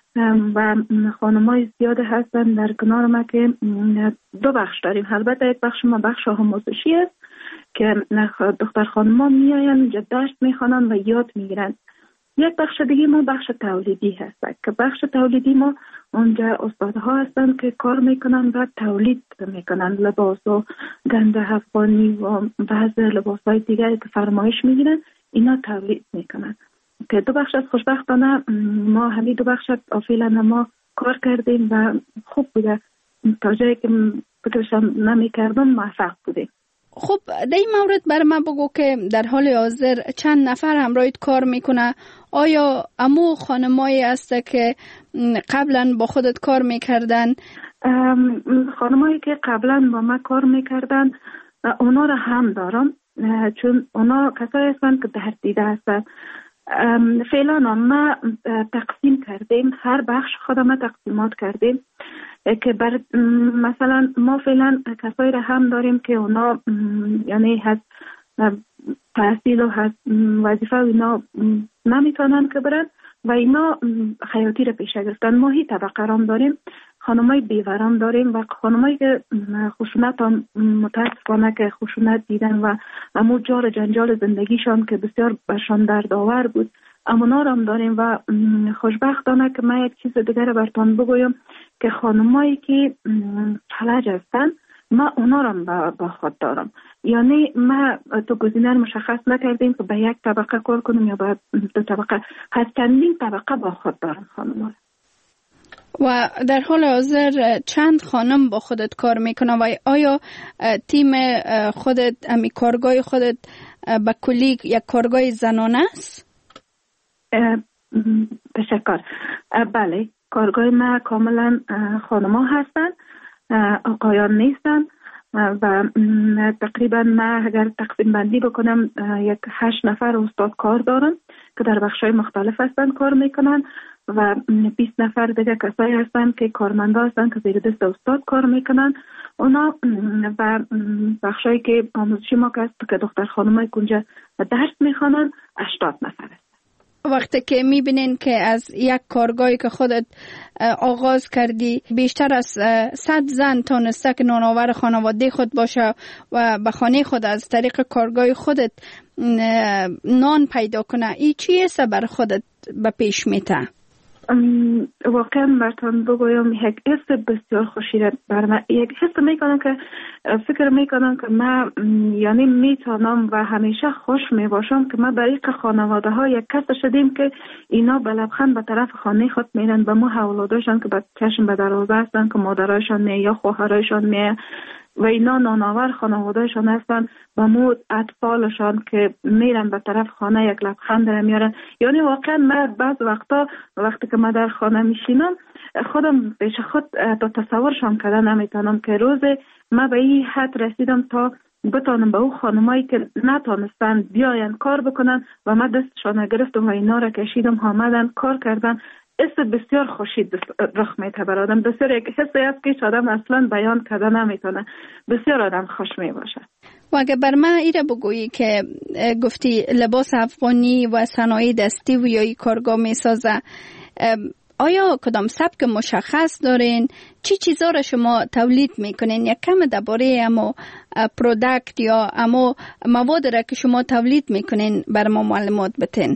و خانمای زیاد هستن در کنار ما که دو بخش داریم. البته یک بخش ما بخش آموزشی است که دختر خانم‌ها میاین اینجا درس میخوانن و یاد میگیرن. یک بخش دیگه ما بخش تولیدی هست که بخش تولیدی ما اونجا استادها هستن که کار میکنن و تولید میکنن لباس و گند افغانی و بعض لباسهای دیگری که فرمایش میگیرن اینا تولید میکنن که دو بخش از خوشبختانه ما همین دو بخش فعلا ما کار کردیم و خوب بوده تا جایی که فکرشم نمیکردم موفق بودیم. خب در این مورد بر من بگو که در حال حاضر چند نفر همراهت کار میکنه؟ آیا امو خانمایی هست که قبلا با خودت کار میکردن؟ خانمایی که قبلا با ما کار میکردن اونا را هم دارم چون اونا کسایی هستند که در دیده هستند. فعلا ما تقسیم کردیم، هر بخش خودم تقسیمات کردیم که مثلا ما فعلا کسایی را هم داریم که اونا یعنی هست تحصیل و هست وظیفه و اینا نمیتونن که برن و اینا خیاطی را پیشه گرفتن. ما هی طبقه رام داریم، خانمای بیورام داریم و خانمایی که خشونت هم متاسفانه که خشونت دیدن و امو جار جنجال زندگیشان که بسیار برشان دردآور بود امونا هم داریم. و خوشبختانه که من یک چیز دیگر براتون بگویم که خانمایی که فلج هستن ما اونا رو با خود دارم، یعنی ما تو گزینه مشخص نکردیم که به یک طبقه کار کنیم یا به دو طبقه، هر چندین طبقه با خود دارم خانم. و در حال حاضر چند خانم با خودت کار میکنه و آیا تیم خودت امی کارگاه خودت به کلی یک کارگاه زنانه است؟ تشکر. بله کارگاه ما کاملا خانما هستن، آقایان نیستن و تقریبا ما اگر تقسیم بندی بکنم یک 8 نفر استاد کار دارم که در بخش‌های مختلف هستن کار میکنن و 20 نفر دیگه کسایی هستن که کارمندا هستن که زیر دست استاد کار میکنن. اونا و بخشایی که آموزشی ما که دختر خانمای کنجا درس میخوانن 80 نفر هست. وقتی که میبینین که از یک کارگاهی که خودت آغاز کردی بیشتر از 100 زن تانسته که نانآور خانواده خود باشه و به خانه خود از طریق کارگاه خودت نان پیدا کنه، این چیه بر خودت به پیش میته؟ واقعا براتون بگویم یک حس بسیار خوشی بر من، یک حس میکنم که فکر میکنم که من یعنی میتونم و همیشه خوش میباشم که ما برای خانواده ها یک کس شدیم که اینا به لبخند به طرف خانه خود میرن، به ما اولاداشان که به چشم به دروازه هستن که مادرایشان می یا خواهرایشان می و اینا نانآور خانوادهشان هستن و مو اطفالشان که میرن به طرف خانه یک لبخند را میارن. یعنی واقعا من بعض وقتی که من در خانه میشینم خودم پیش خود تا تصورشان کردن نمیتونم که روز من به این حد رسیدم تا بتونم به او خانمایی که نتونستن بیاین کار بکنن و من دستشان گرفتم و اینا را کشیدم آمدن کار کردن. حس بسیار خوشی رخ میده بر آدم، بسیار یک حسی است که آدم اصلا بیان کردن نمیتونه، بسیار آدم خوش میباشه. و اگه بر من ایره بگویی که گفتی لباس افغانی و صنایع دستی و یا کارگاه میسازه، آیا کدام سبک مشخص دارین؟ چی چیزا را شما تولید میکنین؟ یک کم درباره امو پروداکت یا امو مواد را که شما تولید میکنین بر ما معلومات بتین.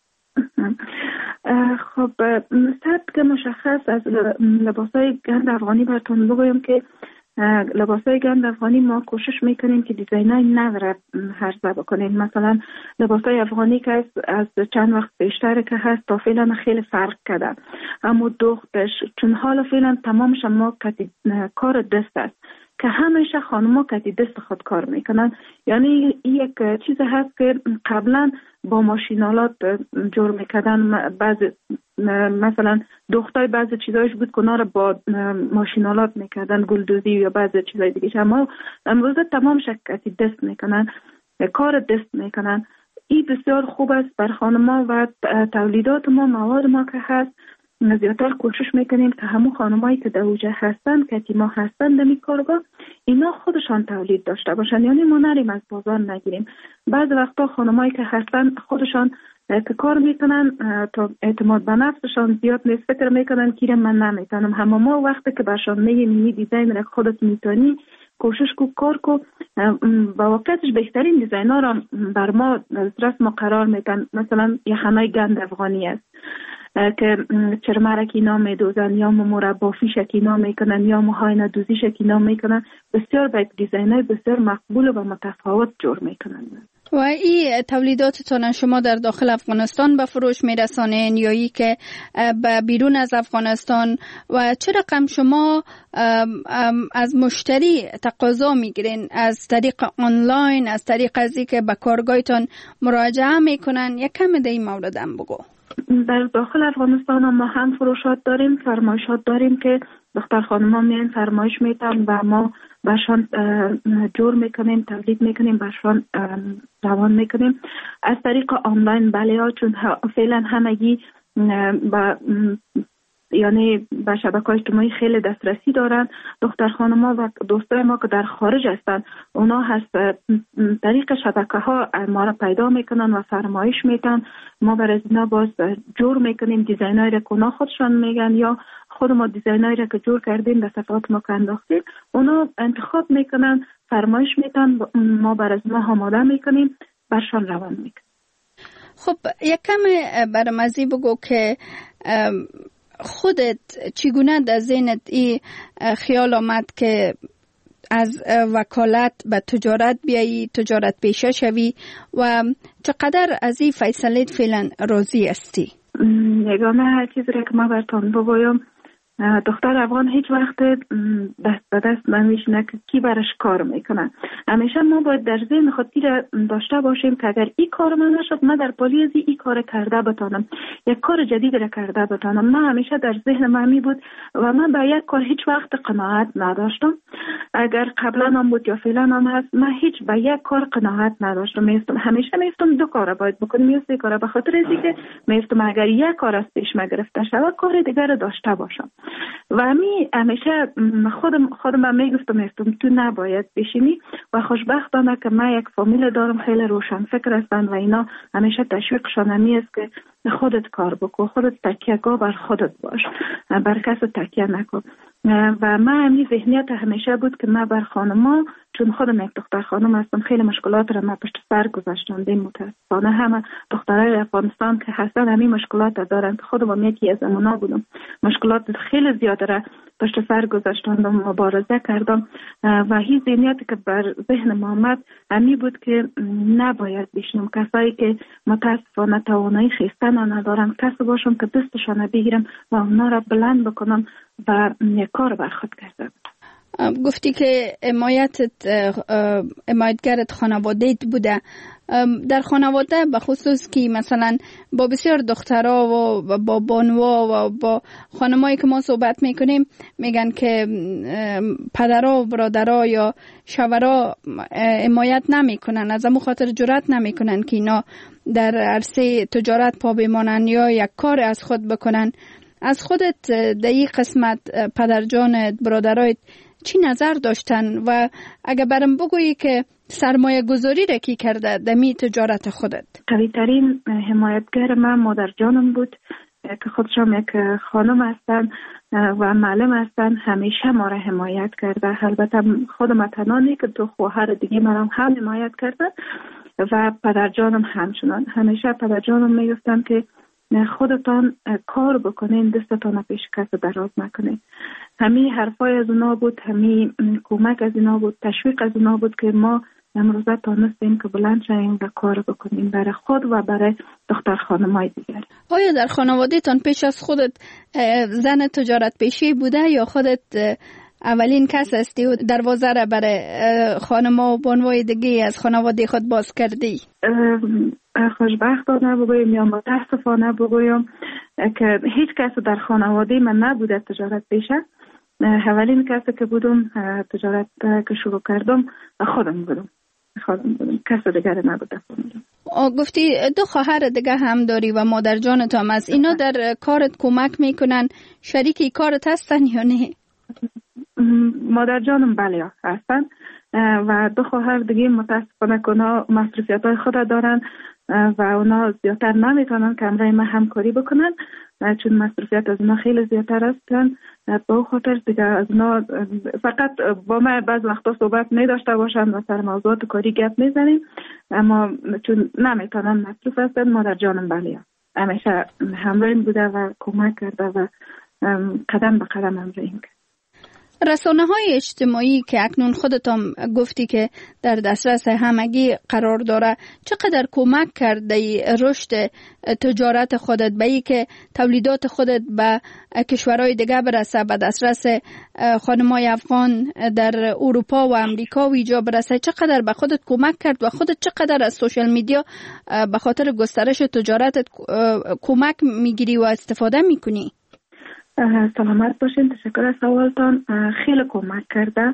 خب سبک مشخص از لباسای گند افغانی براتون بگویم که لباسای گند افغانی ما کوشش میکنیم که دیزاینای نو را عرضه بکنیم. مثلا لباسای افغانی که از چند وقت بیشتر که هست تا فعلا خیلی فرق کرده، اما دختش چون حالا فعلا تمامش ما کار دست است که همیشه خانم‌ها کتی دست خود کار میکنن. یعنی یک چیز هست که قبلا با ماشینالات جور میکردن، بعضی مثلا دختای بعضی چیزایش بود که اونا رو با ماشینالات میکردن، گلدوزی یا بعضی چیزای دیگه، اما امروزه تمام کتی دست میکنن، کار دست میکنن. این بسیار خوب است بر خانم‌ها و تولیدات ما، مواد ما که هست زیادتر کوشش میکنیم که همون خانمایی که در اوجه هستن که ما هستن در این کارگاه اینا خودشان تولید داشته باشن، یعنی ما نریم از بازار نگیریم. بعض وقتا خانمایی که هستن خودشان که کار میکنن تا اعتماد به نفسشان زیاد نیست، فکر میکنن که من نمیتونم. همه ما وقتی که برشان میگیم این دیزاین را خودت میتونی، کوشش کو کار کو، با واقعیتش بهترین دیزاین‌ها را بر ما درست ما قرار میدن. مثلا یخنای گند افغانی است که چرمرک اینا میدوزن، یا مربا فیش اینا میکنن، یا موهای ندوزیش اینا میکنن. بسیار باید دیزاین‌های بسیار مقبول و متفاوت جور میکنن. و این تولیداتتان شما در داخل افغانستان به فروش میرسانین یا ای که به بیرون از افغانستان، و چه رقم شما از مشتری تقاضا میگیرین؟ از طریق آنلاین، از طریق ازی که به کارگاهتان مراجعه میکنن؟ یک کم در این مورد هم بگو. در داخل افغانستان ما هم فروشات داریم، فرمایشات داریم که دختر خانم‌ها میان فرمایش میتن و ما برشان جور میکنیم، تولید میکنیم، برشان روان میکنیم. از طریق آنلاین بله ها، چون فعلا همگی یعنی به شبکه‌های اجتماعی خیلی دسترسی دارن. دختر خانم‌ها و دوستای ما که در خارج هستن، اونا هست طریق شبکه‌ها ما را پیدا میکنن و فرمایش میتن. ما برای اینا باز جور میکنیم دیزاینایی را که اونا خودشان میگن، یا خود ما دیزاینایی را که جور کردیم در صفحات ما که انداختیم، اونا انتخاب میکنن، فرمایش میتن، ما برای اینا آماده میکنیم، برشان روان میکنیم. خب یک کم برمزی بگو که خودت چگونه در ذهنت این خیال آمد که از وکالت به تجارت بیایی، تجارت پیشه شوی، و چقدر از این فیصلت فعلا راضی هستی؟ یگانه چیزی که ما براتون بگویم، دختر افغان هیچ وقت دست به دست نمیشینه که کی برش کار میکنه. همیشه ما باید در ذهن خود داشته باشیم که اگر این کار من نشد، من در پالی از این کار کرده بتانم، یک کار جدید را کرده بتانم. من همیشه در ذهن من می بود و من به یک کار هیچ وقت قناعت نداشتم. اگر قبلا هم بود یا فعلا هم هست، من هیچ به یک کار قناعت نداشتم. همیشه میفتم دو کار باید بکنم یا سه کار، به خاطر اینکه میفتم اگر یک کار از پیش ما گرفته شود، کار دیگر را داشته باشم. و همیشه خودم میگفتم تو نباید بشینی. و خوشبختانه که من یک فامیل دارم خیلی روشن فکر هستن و اینا همیشه تشویقشان همی است که خودت کار بکن، خودت تکیه‌گاه بر خودت باش، بر کس تکیه نکن. و من همین ذهنیت همیشه بود که من بر خانما، چون خودم یک دختر خانم هستم، خیلی مشکلات را من پشت سر گذاشتم. متاسفانه همه دخترای افغانستان که هستن همین مشکلات دارن. خودم یکی از اونا بودم، مشکلات خیلی زیاده را پشت سر گذاشتم و مبارزه کردم. و هیچ ذهنیتی که بر ذهن ما آمد همین بود که نباید بشنم کسایی که متاسفانه توانایی خیستن ندارن، کسی باشم که دستشان بگیرم و اونا را بلند بکنم و یک کار بر خود کردم. گفتی که حمایتگرت خانواده‌ت بوده. در خانواده به خصوص که مثلا با بسیار دخترها و با بانوا و با خانمایی که ما صحبت میکنیم میگن که پدرها و برادرها یا شوهرها حمایت نمیکنن، از همون خاطر جرأت نمیکنن که اینا در عرصه تجارت پا بمانن یا یک کار از خود بکنن. از خودت در این قسمت پدرجانت، برادرایت چی نظر داشتن؟ و اگه برام بگویی که سرمایه گذاری را کی کرده دمی تجارت خودت؟ قوی ترین حمایتگر من مادر جانم بود که خودشم یک خانم هستن و معلم هستن. همیشه ما را حمایت کرده. البته خودم تنها که دو خواهر دیگه من هم حمایت کردن و پدر جانم همچنان. همیشه پدر جانم میگفتن که خودتان کار بکنین، دستتان پیش کس دراز نکنین. همین حرفای از اونا بود، همین کمک از اونا بود، تشویق از اونا بود که ما امروزه تانستیم که بلند شویم و کار بکنیم برای خود و برای دختر خانمای دیگر. آیا در خانواده تان پیش از خودت زن تجارت پیشی بوده یا خودت اولین کس هستی و دروازه را برای خانما و بانوای دیگه از خانواده خود باز کردی؟ خوشبختانه بگویم یا متاسفانه بگویم که هیچ کس در خانواده من نبوده تجارت پیشه. اولین کسی که بودم تجارت که شروع کردم خودم بودم. کس دیگر نبوده. گفتی دو خواهر دیگه هم داری و مادر جانت هم است. اینا در کارت کمک میکنن؟ شریکی کارت هستن یا نه؟ مادر جانم بله هستن و دو خواهر دیگه متاسفانه که اونا مصروفیت های خود دارن و اونا زیادتر نمیتونن که همراه ما همکاری بکنن چون مصروفیت از اونا خیلی زیادتر هستن. با خاطر دیگه از اونا فقط با ما بعض وقتا صحبت نداشته باشن و سر موضوعات کاری گپ میزنیم، اما چون نمیتونن مصروف هستن ما در جانم بله همیشه همراهیم بوده و کمک کرده و قدم به قدم همراهیم کرد. رسانه‌های اجتماعی که اکنون خودتان گفتی که در دسترس همگی قرار داره چقدر کمک کرده رشد تجارت خودت به ای که تولیدات خودت به کشورهای دیگه برسه، به دسترس خانمای افغان در اروپا و امریکا و اینجا برسه؟ چقدر به خودت کمک کرد و خودت چقدر از سوشال میدیا به خاطر گسترش تجارتت کمک میگیری و استفاده میکنی؟ سلامت باشین، تشکر از سوالتان. خیلی کمک کرده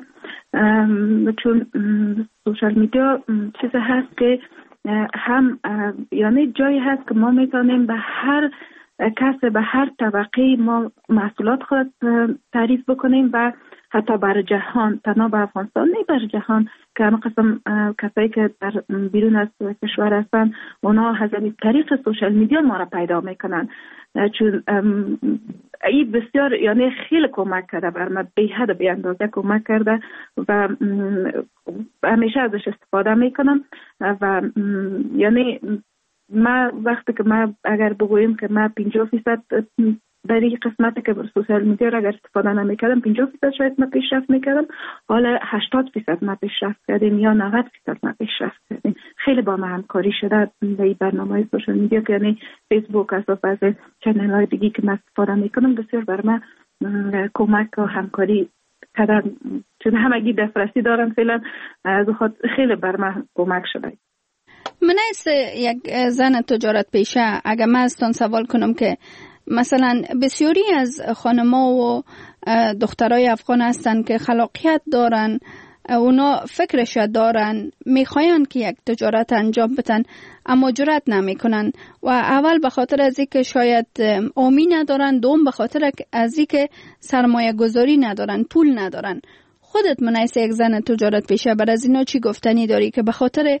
چون سوشال میدیا چیزی هست که هم یعنی جایی هست که ما میتونیم به هر کس به هر طبقه ما محصولات خود تعریف بکنیم و حتی بر جهان، تنها به افغانستان نه بر جهان که همه قسم کسایی که در بیرون از کشور هستن اونا از طریق سوشال میدیا ما را پیدا میکنن چون این بسیار یعنی خیلی کمک کرده بر من، به حد بی اندازه کمک کرده و همیشه ازش استفاده میکنم و یعنی ما وقتی که ما اگر بگوییم که ما 50% در این قسمتی که بر سوشال میدیا را اگر استفاده نمیکردم 50% شاید ما پیشرفت میکردم، حالا 80% ما پیشرفت کردیم یا 90% ما پیشرفت کردیم. خیلی با ما همکاری شده در این برنامه‌های سوشال میدیا که یعنی فیسبوک از بعض چنل‌های دیگه که ما استفاده میکنم بسیار بر ما کمک و همکاری کردن چون همگی دسترسی دارن فعلا از خود خیلی بر ما کمک شده. من از یک زن تجارت پیشه اگر من ازتان سوال کنم که مثلا بسیاری از خانم‌ها و دخترای افغان هستن که خلاقیت دارن، اونا فکرش دارن، میخواین که یک تجارت انجام بدن اما جرأت نمیکنن و اول به خاطر از اینکه شاید آمی ندارن، دوم به خاطر از اینکه سرمایه گذاری ندارن، پول ندارن. خودت منیس یک زن تجارت پیشه بر از اینا چی گفتنی داری که به خاطر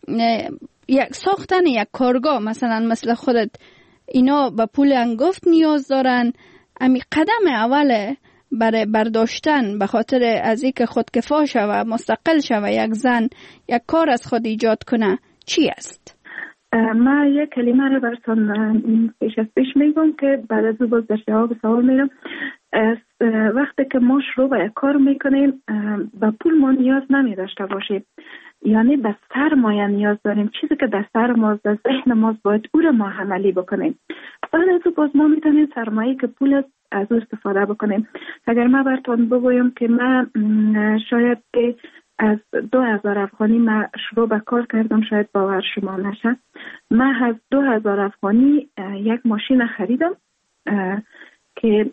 یک ساختن یک کارگاه مثلا مثل خودت اینا به پول انگفت نیاز دارن؟ امی قدم اوله برای برداشتن به خاطر از اینکه خودکفا شوه، مستقل شوه، یک زن یک کار از خود ایجاد کنه چی است؟ ما یک کلمه رو براتون پیش میگم که بعد از باز در جواب سوال میرم. وقتی که ما شروع به یک کار میکنیم به پول ما نیاز نمی داشته باشیم، یعنی به سرمایه نیاز داریم، چیزی که در سر ماست، در ذهن ماست باید او رو ما عملی بکنیم. بعد از باز ما میتونیم سرمایه که پول از او استفاده بکنیم. اگر ما براتون بگویم که من شاید از 2000 افغانی من شروع به کار کردم، شاید باور شما نشه، من از 2000 افغانی یک ماشین خریدم که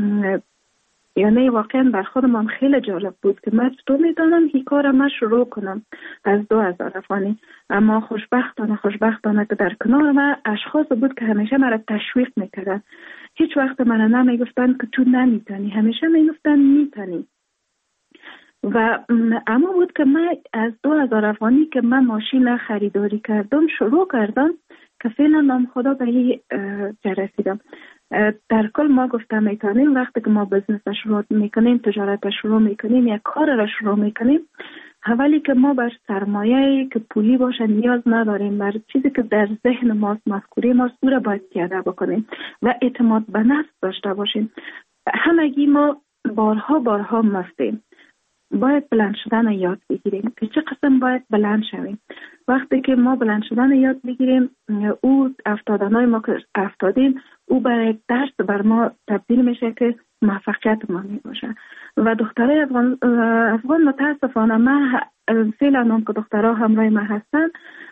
یعنی واقعا بر خودم خیلی جالب بود که من چطور میدانم این کار من شروع کنم از 2000 افغانی. اما خوشبختانه که در کنار من اشخاص بود که همیشه مرا تشویق میکردن، هیچ وقت من نمیگفتن که تو نمیتونی، همیشه میگفتن میتونی. و اما بود که من از 2000 افغانی که من ماشین خریداری کردم شروع کردم که فعلا نام خدا به این رسیدم. در کل ما گفتم میتونیم وقتی که ما بزنس شروع میکنیم، تجارت شروع میکنیم، یک کار را شروع میکنیم، اولی که ما بر سرمایه که پولی باشه نیاز نداریم، بر چیزی که در ذهن ماست، مفکوره ماست، او را باید پیاده بکنیم و اعتماد به نفس داشته باشیم. همگی ما بارها مستیم، باید بلند شدن یاد بگیریم که چه قسم باید بلند شویم. وقتی که ما بلند شدن یاد بگیریم، او افتادنهای ما که افتادیم او برای یک درس بر ما تبدیل میشه که موفقیت ما می باشه. و دخترای افغان متاسفانه من فعلا هم که دخترها همراه ما هستن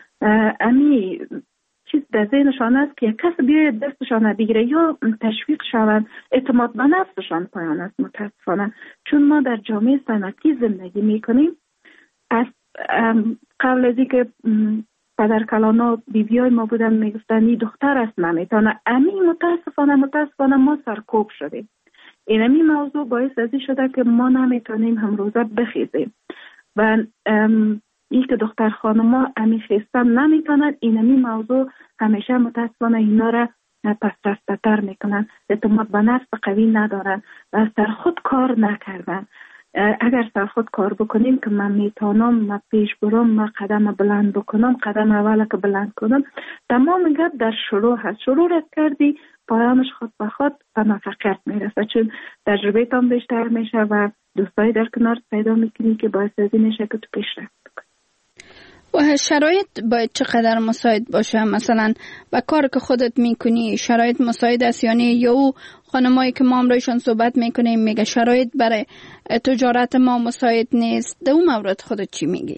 امی چیز در ذهنشان است که یک کس بیاید دستشان بگیره یا تشویق شوند، اعتماد به نفسشان پایان است متاسفانه. چون ما در جامعه صنعتی زندگی میکنیم، از قبل از اینکه پدر کلانا بیبیای ما بودن میگفتن این دختر است نمیتونه، امی متاسفانه ما سرکوب شدیم. این امی موضوع باعث ازی شده که ما نمیتونیم هم روزه بخیزیم و این که دختر خانما امیخستن نمیتونن، اینمی موضوع همیشه متاسفانه اینا را پس رفته تر میکنن، اعتماد به نفس قوی ندارن و سر خود کار نکردن. اگر سر خود کار بکنیم که من میتونم، من پیش برم، من قدم بلند بکنم، قدم اول که بلند کنم، تمام گپ در شروع هست. شروع را کردی پایانش خود به خود به موفقیت میرسه، چون تجربه تام بیشتر میشه و دوستای در کنار پیدا میکنی که باعث از این میشه که تو پیشرفت بکنی. و شرایط باید چقدر مساعد باشه؟ مثلا با کار که خودت میکنی شرایط مساعد است یا او خانمایی که ما امروزشان صحبت میکنیم میگه شرایط برای تجارت ما مساعد نیست؟ در اون مورد خودت چی میگی؟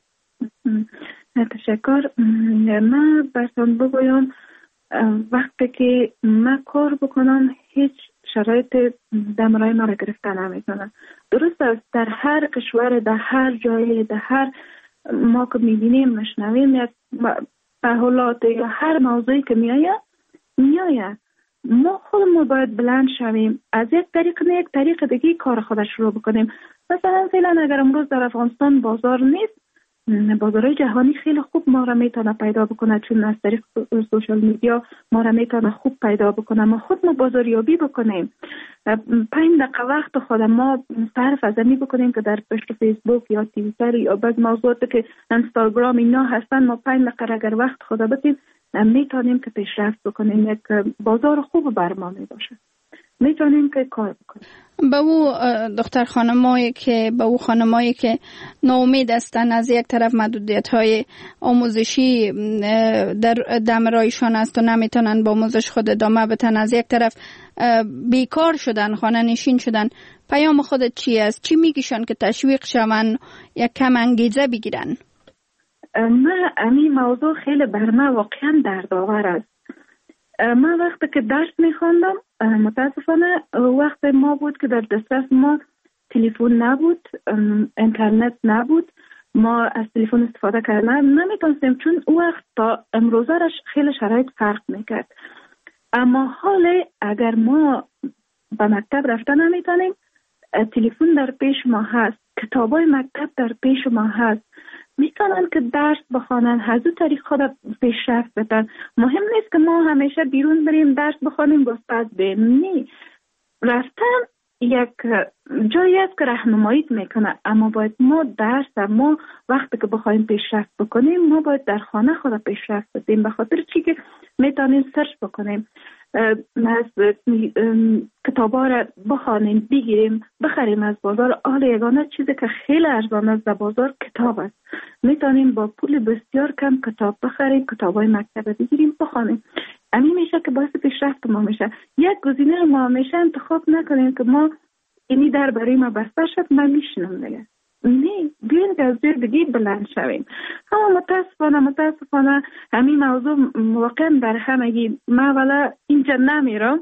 تشکر. من برسان بگویم وقتی که من کار بکنم هیچ شرایط دمرای ما را گرفته نمیتونم. درست است در هر کشور، در هر جای، در هر ما که میبینیم مشنویم یک تحولات یا هر موضوعی که میآید ما خودمون باید بلند شویم، از یک طریق نه یک طریق دیگه کار خودش شروع بکنیم. مثلا فعلا اگر امروز در افغانستان بازار نیست، بازارهای جهانی خیلی خوب ما را میتونه پیدا بکنه، چون از طریق سوشال میدیا ما را میتونه خوب پیدا بکنه. ما خود ما بازاریابی بکنیم، 5 دقیقه وقت خود ما صرف از این بکنیم که در پشت فیسبوک یا توییتر یا بعض موضوعاتی که اینستاگرام اینا هستن، ما 5 دقیقه اگر وقت خود بدیم میتونیم که پیشرفت بکنیم. یک بازار خوب بر ما میباشه، میتونیم که کار بکنیم. به او دختر خانمایی که ناامید هستن، از یک طرف محدودیت‌های آموزشی در دمرایشان است و نمیتونن با آموزش خود ادامه بدن، از یک طرف بیکار شدن، خانه نشین شدن، پیام خودت چی است؟ چی میگیشن که تشویق شون یا کم انگیزه بگیرن؟ این موضوع خیلی بر من واقعا دردآور است. من وقتی که درس میخواندم متاسفانه وقت ما بود که در دسترس ما تلفن نبود، اینترنت نبود، ما از تلفن استفاده کردن نمیتونستیم، چون او وقت تا امروزه خیلی شرایط فرق میکرد. اما حالا اگر ما به مکتب رفتن نمیتونیم، تلفن در پیش ما هست، کتابای مکتب در پیش ما هست، میتونن که درس بخوانن، از اون طریق خود پیشرفت بدن. مهم نیست که ما همیشه بیرون بریم درس بخوانیم استاد بیم، نه، رفتن یک جایی است که راهنمایی میکنه، اما باید ما ما وقتی که بخوایم پیشرفت بکنیم ما باید در خانه خود پیشرفت بدیم. به خاطر چی که میتونیم سرچ بکنیم، از کتابا را بخوانیم، بگیریم، بخریم از بازار. حالا یگانه چیزی که خیلی ارزان است در بازار کتاب است. میتونیم با پول بسیار کم کتاب بخریم، کتابای مکتب بگیریم، بخوانیم. همین میشه که باعث پیشرفت ما میشه. یک گزینه ما همیشه انتخاب نکنیم که ما اینی در برای ما بسته شد من میشنم دیگه. نه، بیاین که از جای دیگه بلند شویم. اما متاسفانه همین موضوع واقعا در همگی. من ولی اینجا نمیرم،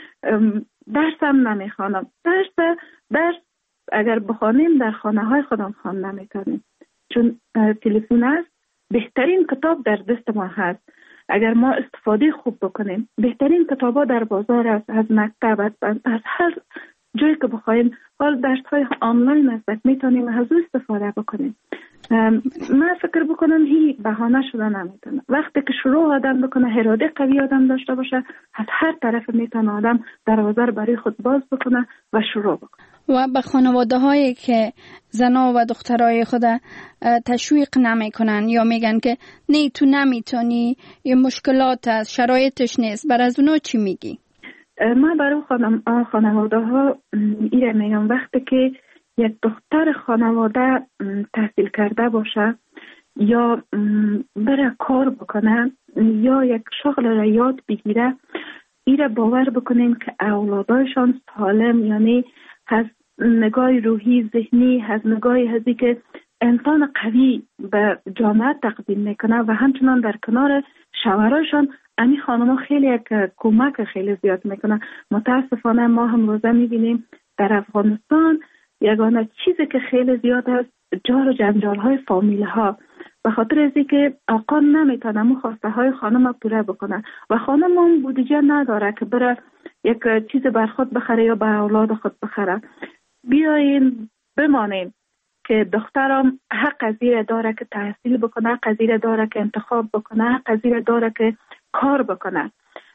درسم نمیخوانم. درس اگر بخوانیم در خانه های خودم خواندن نمیتونیم، چون تلفن است. بهترین کتاب در دست ما هست اگر ما استفاده خوب بکنیم. بهترین کتابا در بازار است، از مکتب، از هر جایی که بخوایم. حال درس‌های آنلاین است، میتونیم از او استفاده بکنیم. من فکر بکنم هی بهانه شده نمیتونه. وقتی که شروع آدم بکنه، اراده قوی آدم داشته باشه، از هر طرف میتونه آدم دروازه برای خود باز بکنه و شروع بکنه. و به خانواده هایی که زنا و دخترای خود تشویق نمی کنن یا میگن که نه تو نمیتونی، یه مشکلات هست، شرایطش نیست، بر از اونا چی میگی؟ من برای خانواده ها ایره میگم وقتی که یک دختر خانواده تحصیل کرده باشه یا بره کار بکنه یا یک شغل را یاد بگیره، ایره باور بکنین که اولادایشان سالم، یعنی از نگاه روحی ذهنی، از نگاه هزی که انسان قوی به جامعه تقدیم میکنه و همچنان در کنار شوهرایشان امی خانم خیلی یک کمک خیلی زیاد میکنه. متاسفانه ما هم روزه میبینیم در افغانستان یگانه چیزی که خیلی زیاد است جار و جنجال های فامیل ها، به خاطر از اینکه آقا نمیتونه مو خواسته های خانم پوره بکنه و خانم هم بودجه نداره که بره یک چیز بر خود بخره یا به اولاد خود بخره. بیاین بمانیم که دخترم حق از این داره که تحصیل بکنه، حق از این داره که انتخاب بکنه، حق از این داره که کار بکنه.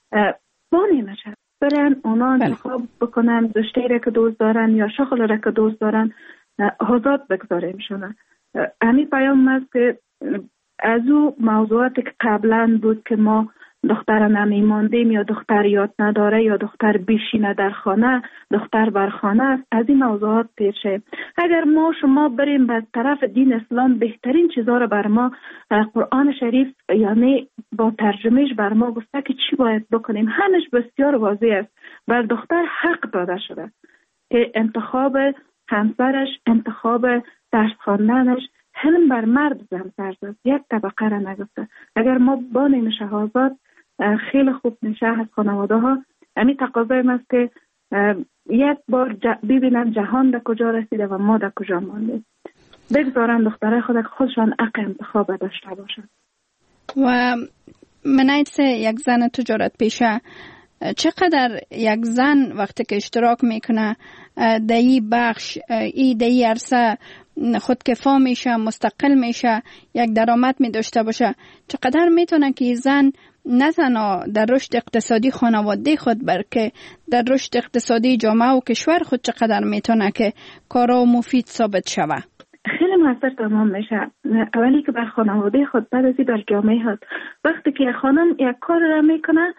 با نمیشه برن اونا انتخاب بکنن رشته را که دوست دارن یا شغل را که دوست دارن آزاد بگذاریم شونه. همین پیام است که از او موضوعاتی که قبلا بود که ما دختر نمیماندیم یا دختر یاد نداره یا دختر بیشینه در خانه، دختر بر خانه است، از این موضوعات پیشه. اگر ما شما بریم به طرف دین اسلام بهترین چیزها رو بر ما قرآن شریف یعنی با ترجمهش بر ما گفته که چی باید بکنیم. همش بسیار واضح است. بر دختر حق داده شده که انتخاب همسرش، انتخاب درس خواندنش هم بر مرد زن فرض یک طبقه را نگفته. اگر ما با این شهادت خیلی خوب میشه از خانواده ها. همین تقاضای است که یک بار ببینن جهان در کجا رسیده و ما در کجا ماندیم. بگذارن دختره خود خودشان حق انتخاب داشته باشن. و منایت یک زن تجارت پیشه چقدر یک زن وقتی که اشتراک میکنه در این بخش در این عرصه خودکفا میشه، مستقل میشه، یک درآمد می داشته باشه، چقدر میتونه که زن نه تنها در رشد اقتصادی خانواده خود بلکه در رشد اقتصادی جامعه و کشور خود چقدر میتونه که کارا مفید ثابت شوه؟ خیلی موثر تمام میشه. اولی که بر خانواده خود، بعد ازی بر جامعه خود. وقتی که خانم یک کار را میکنه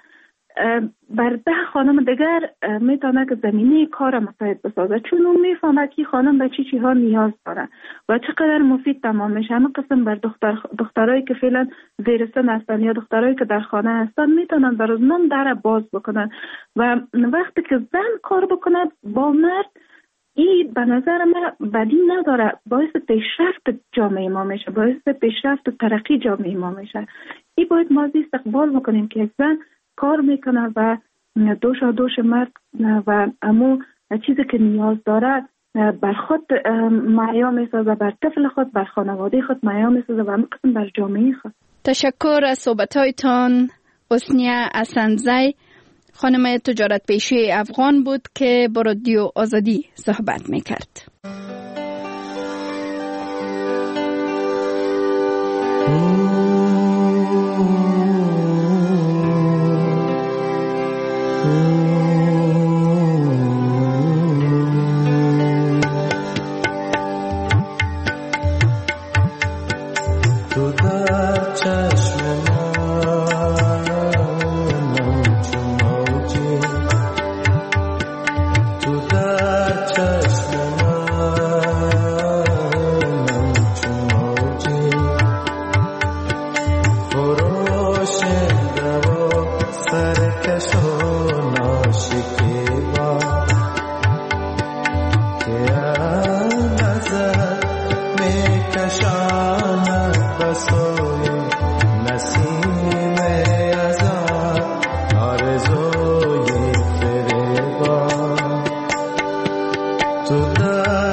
بر 10 خانم دیگر میتونه که زمینه کار مساعد بسازه، چون اون میفهمه که خانم به چی ها نیاز داره و چقدر مفید تمام میشه. همه قسم بر دخترایی که فعلا زیر سن هستن یا دخترایی که در خانه هستن میتونن بر اونم در باز بکنن و وقتی که زن کار بکنه با مرد، این به نظر من بدی نداره، باعث پیشرفت جامعه ما میشه، باعث پیشرفت و ترقی جامعه ما میشه. این باید ما استقبال بکنیم که زن کار میکنه و دوش مرد و امو چیزی که نیاز داره بر خود معیا میسازه، بر طفل خود، بر خانواده خود معیا میسازه و همه قسم بر جامعه خود. تشکر از صحبت‌هایتان. حسنیه اسندزی خانم تجارت پیشه افغان بود که با رادیو آزادی صحبت میکرد. To the